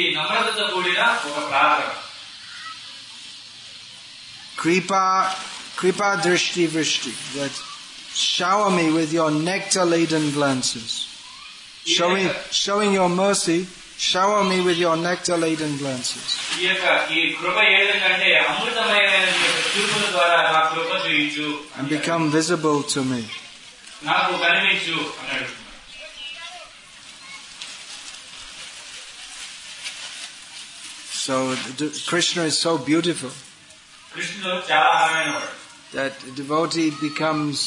Kripa drishti vrishti, that shower me with your nectar-laden glances. Showing your mercy, shower me with your nectar-laden glances. And become visible to me. So Krishna is so beautiful కృష్ణుడు చాలా అందమైన వాడు. that a devotee becomes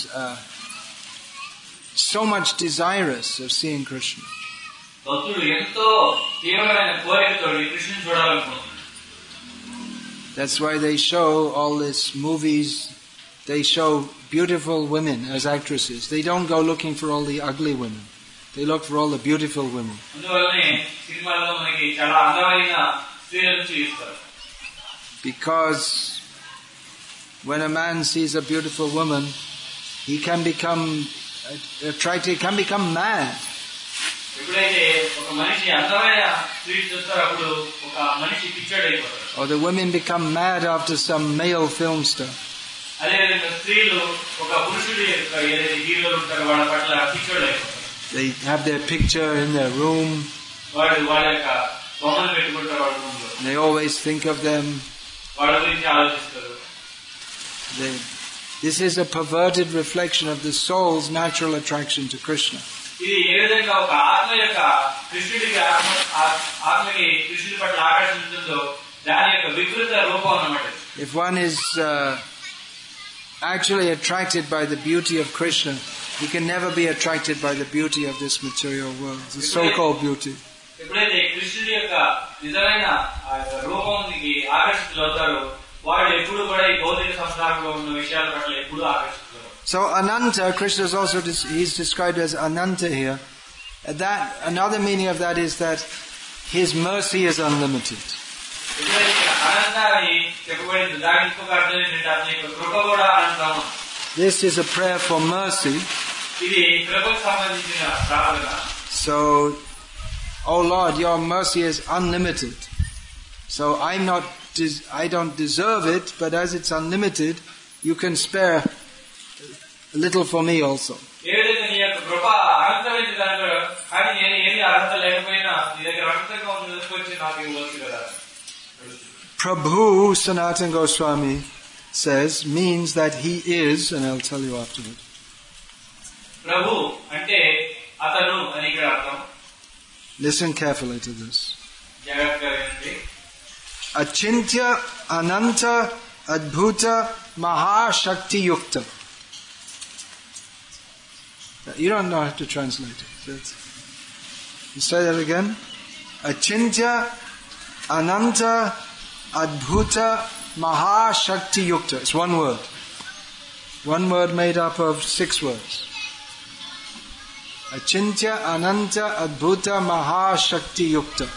so much desirous of seeing Krishna. భక్తుడు ఎంతో తీవ్రమైన కోరికతో కృష్ణుని చూడాలనుకుంటున్నాడు. That's why they show all these movies. They show beautiful women as actresses. They don't go looking for all the ugly women. They look for all the beautiful women. అందువల్లనే సినిమాల్లో మనకి చాలా అందమైన స్త్రీలను చూపిస్తారు. Because when a man sees a beautiful woman, he can become attracted, he can become mad. ఎప్పుడైతే ఒక మనిషి అందమైన స్త్రీ చూస్తారో అప్పుడు ఒక మనిషి పిచ్చోడైపోతాడు. Or the women become mad after some male film star. అదేవిధంగా స్త్రీలు ఒక పురుషుడి యొక్క ఏదైతే హీరోలు ఉంటారో వాళ్ళ పట్ల పిచ్చోడైపోతారు. They have their picture in their room. వాళ్ళ యొక్క బొమ్మలు పెట్టుకుంటారు వాళ్ళ రూమ్ లో. They always think of them. వాళ్ళ గురించి ఆలోచిస్తారు. This is a perverted reflection of the soul's natural attraction to Krishna. ఇది ఏ విధంగా ఒక ఆత్మ యొక్క కృష్ణుడికి ఆత్మకి కృష్ణుడి పట్ల ఆకర్షణ ఉంటుందో దాని యొక్క వికృత రూపం అన్నమాట. If one is actually attracted by the beauty of Krishna, he can never be attracted by the beauty of this material world, the so-called beauty. ఎప్పుడైతే కృష్ణుడి యొక్క నిజమైన రూపానికి ఆకర్షితులవుతారో వాడు ఎప్పుడు కూడా ఈ భౌతిక సంసారంలో ఉన్న విషయాల పట్ల ఎప్పుడు ఆకర్షితులు. So Ananta, Krishna is also he's described as Ananta here. That another meaning of that is that his mercy is unlimited. This is a prayer for mercy. So, oh Lord, your mercy is unlimited. So I don't deserve it, but as it's unlimited, you can spare a little for me also. Prabhu, Sanatana Goswami says, means that he is, and I'll tell you afterward. Prabhu ante atanu ani ikkada artham. Listen carefully to this. Achintya Ananta Adbhuta Mahashakti Yukta. You don't know how to translate it. You say that again. Achintya Ananta Adbhuta Mahashakti Yukta. It's one word. One word made up of 6 words. Achintya Ananta Adbhuta Mahashakti Yukta.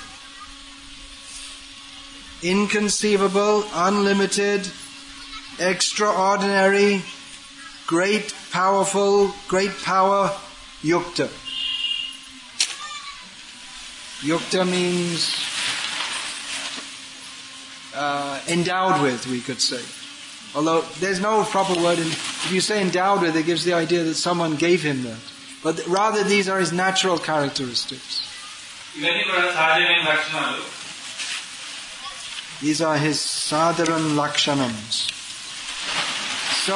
Inconceivable, unlimited, extraordinary, great power, Yukta. Yukta means endowed with, we could say. Although there's no proper word. If you say endowed with, it gives the idea that someone gave him that. But rather these are his natural characteristics. These are his sadharan lakshanams. So,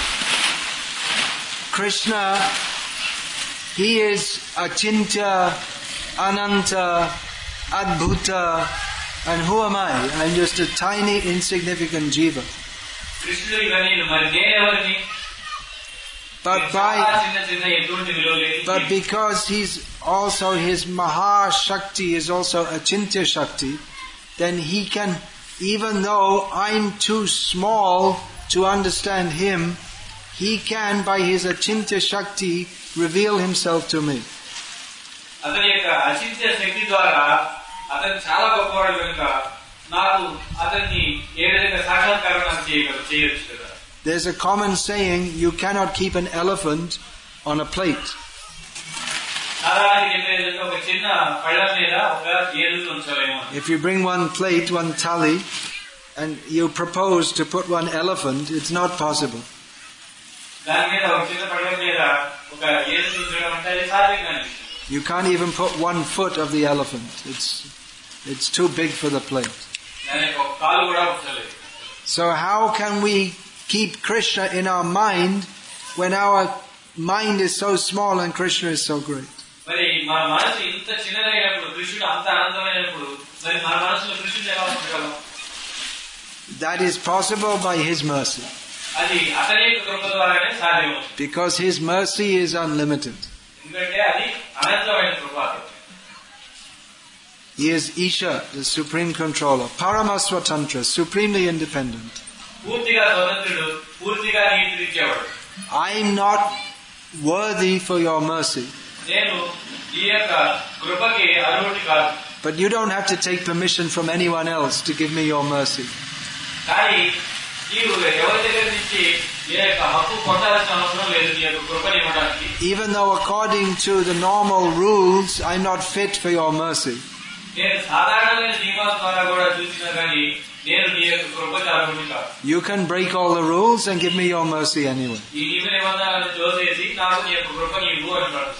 Krishna, he is Achintya, Ananta, Adbhuta, and who am I? I'm just a tiny, insignificant jiva. But because he's also his Mahashakti is also Achintya Shakti, then he can, even though I'm too small to understand him, he can, by his Achintya Shakti, reveal himself to me. There's a common saying, you cannot keep an elephant on a plate. If you bring one plate, one thali, and you propose to put one elephant, it's not possible. You can't even put 1 foot of the elephant. It's too big for the plate. So how can we keep Krishna in our mind when our mind is so small and Krishna is so great? మరి మన మనసులో కృష్ణుని ఎలా ఉంచగలం? That is possible by His mercy. అది అతని యొక్క కృప ద్వారానే సాధ్యం. Because His mercy is unlimited. ఎందుకంటే అది అనంతమైన కృప. He is Isha, the supreme controller, Paramaswatantra, supremely independent. పూర్తిగా స్వతంత్రుడు, పూర్తిగా నియంత్రించేవాడు. I am not worthy for your mercy. నేను ఈ యొక్క కృపకి అర్హుడిని కాదు. But you don't have to take permission from anyone else to give me your mercy. కానీ నీవు ఎవరి దగ్గర నుంచి ఏ యొక్క హక్కు పొందాల్సిన అవసరం లేదు నీ యొక్క కృపని ఇవ్వడానికి. Even though according to the normal rules, I'm not fit for your mercy. నేను సాధారణమైన నియమాల ద్వారా కూడా చూసినా కానీ నేను నీ యొక్క కృపకి అర్హుడిని కాదు. You can break all the rules and give me your mercy anyway. ఈ నియమ నిబంధనలను తోసేసి నాకు నీ యొక్క కృపని ఇవ్వు అంటాడు.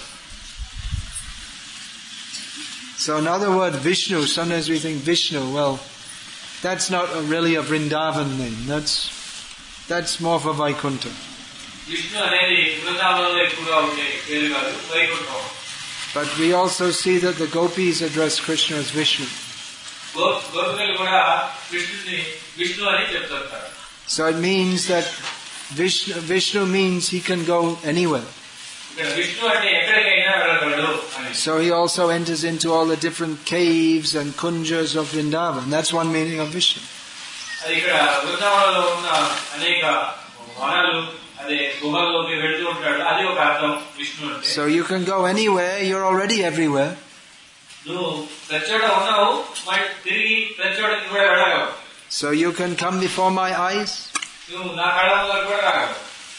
So another word, Vishnu. Sometimes we think Vishnu. Well, that's not really a Vrindavan name. That's more for Vaikuntha. Vishnu అనేది బృందావనంలో ఎక్కువగా ఉండే పేరు కాదు, Vaikuntham. But we also see that the gopis address Krishna as Vishnu. గోపికలు కూడా కృష్ణుని విష్ణు అని చెప్తుంటారు. So it means that Vishnu means he can go anywhere. ఇక్కడ విష్ణు అంటే ఎక్కడికైనా వెళ్ళగలడు అని. So he also enters into all the different caves and kunjas of Vrindavan. That's one meaning of Vishnu. అది ఇక్కడ బృందావనంలో ఉన్న అనేక వనాలు అదే గుహల్లోకి వెళ్తూ ఉంటాడు. అది ఒక అర్థం విష్ణు అంటే. So you can go anywhere. You're already everywhere. నువ్వు ప్రచోట ఉన్నావు, మరి తిరిగి ప్రచోటకి కూడా వెళ్ళగలవు. So you can come before my eyes. నువ్వు నా కళ్ళ ముందర కూడా రాగలవు.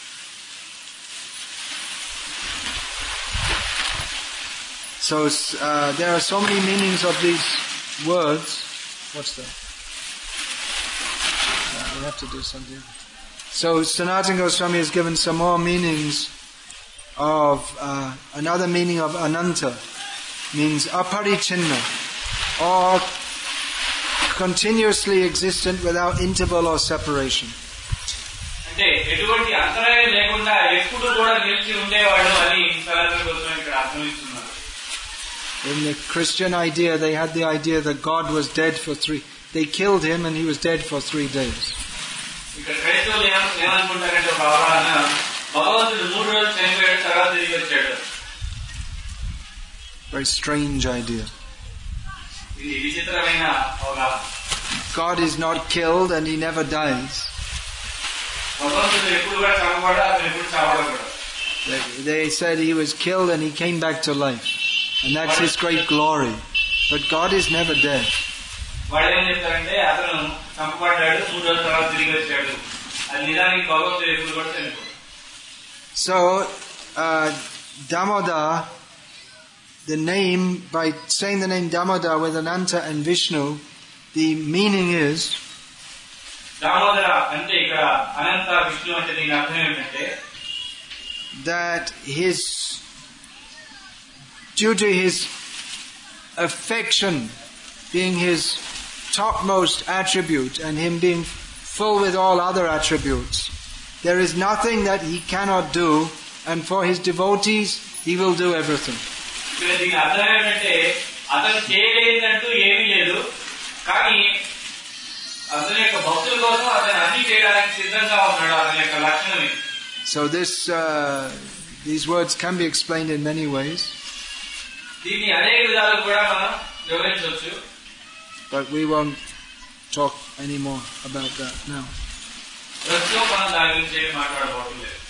So there are so many meanings of these words. What's that? We have to do something. So Sanatana Goswami has given some more meanings of another meaning of Ananta means aparichinna, or continuously existent without interval or separation. అంటే ఎటువంటి అంతరాయం లేకుండా ఎప్పుడు కూడా నిలిచి ఉండేవాడు అని సనాతన గోస్వామి ఇక్కడ అర్థం ఇస్తున్నారు. In the Christian idea, they had the idea that God was dead for they killed him and he was dead for 3 days. ఇక్కడ క్రైస్తవులు ఏమనుకుంటారంటే ఒక అవగాహన, భగవంతుడు 3 రోజులు చనిపోయాడు, తర్వాత తిరిగి వచ్చాడు. Very strange idea. ఇది విచిత్రమైన అవగాహన. God is not killed and he never dies. భగవంతుడు ఎప్పుడు కూడా చంపబడా, అతను ఎప్పుడు చావడకూడదు. They said he was killed and he came back to life. And that's his great glory. But God is never dead. వాళ్ళు ఏం చెప్తారంటే అతను చంపబడ్డాడు, 3 రోజుల తర్వాత తిరిగి వచ్చాడు. అది నిజానికి భగవంతుడు ఎప్పుడు కూడా చనిపోయాడు. So, Damodar, the name, by saying the name Damodar with Ananta and Vishnu, the meaning is Damodara అంటే ఇక్కడ అనంత విష్ణు అంటే దీని అర్థం ఏమిటంటే that due to his affection being his topmost attribute and him being full with all other attributes, there is nothing that he cannot do, and for his devotees he will do everything. దీని అర్థం ఏంటంటే అతను చేయలేదంటూ ఏమీ లేదు, కానీ అతని యొక్క భక్తుల కోసం అతను అన్ని చేయడానికి సిద్ధంగా ఉన్నాడు. అతని యొక్క లక్షణం. So these words can be explained in many ways. దీన్ని అనేక విధాలు కూడా మనం వివరించవచ్చు. But we won't talk any more about that now. ప్రస్తుతం మనం దాని గురించి మాట్లాడబోతులేదు.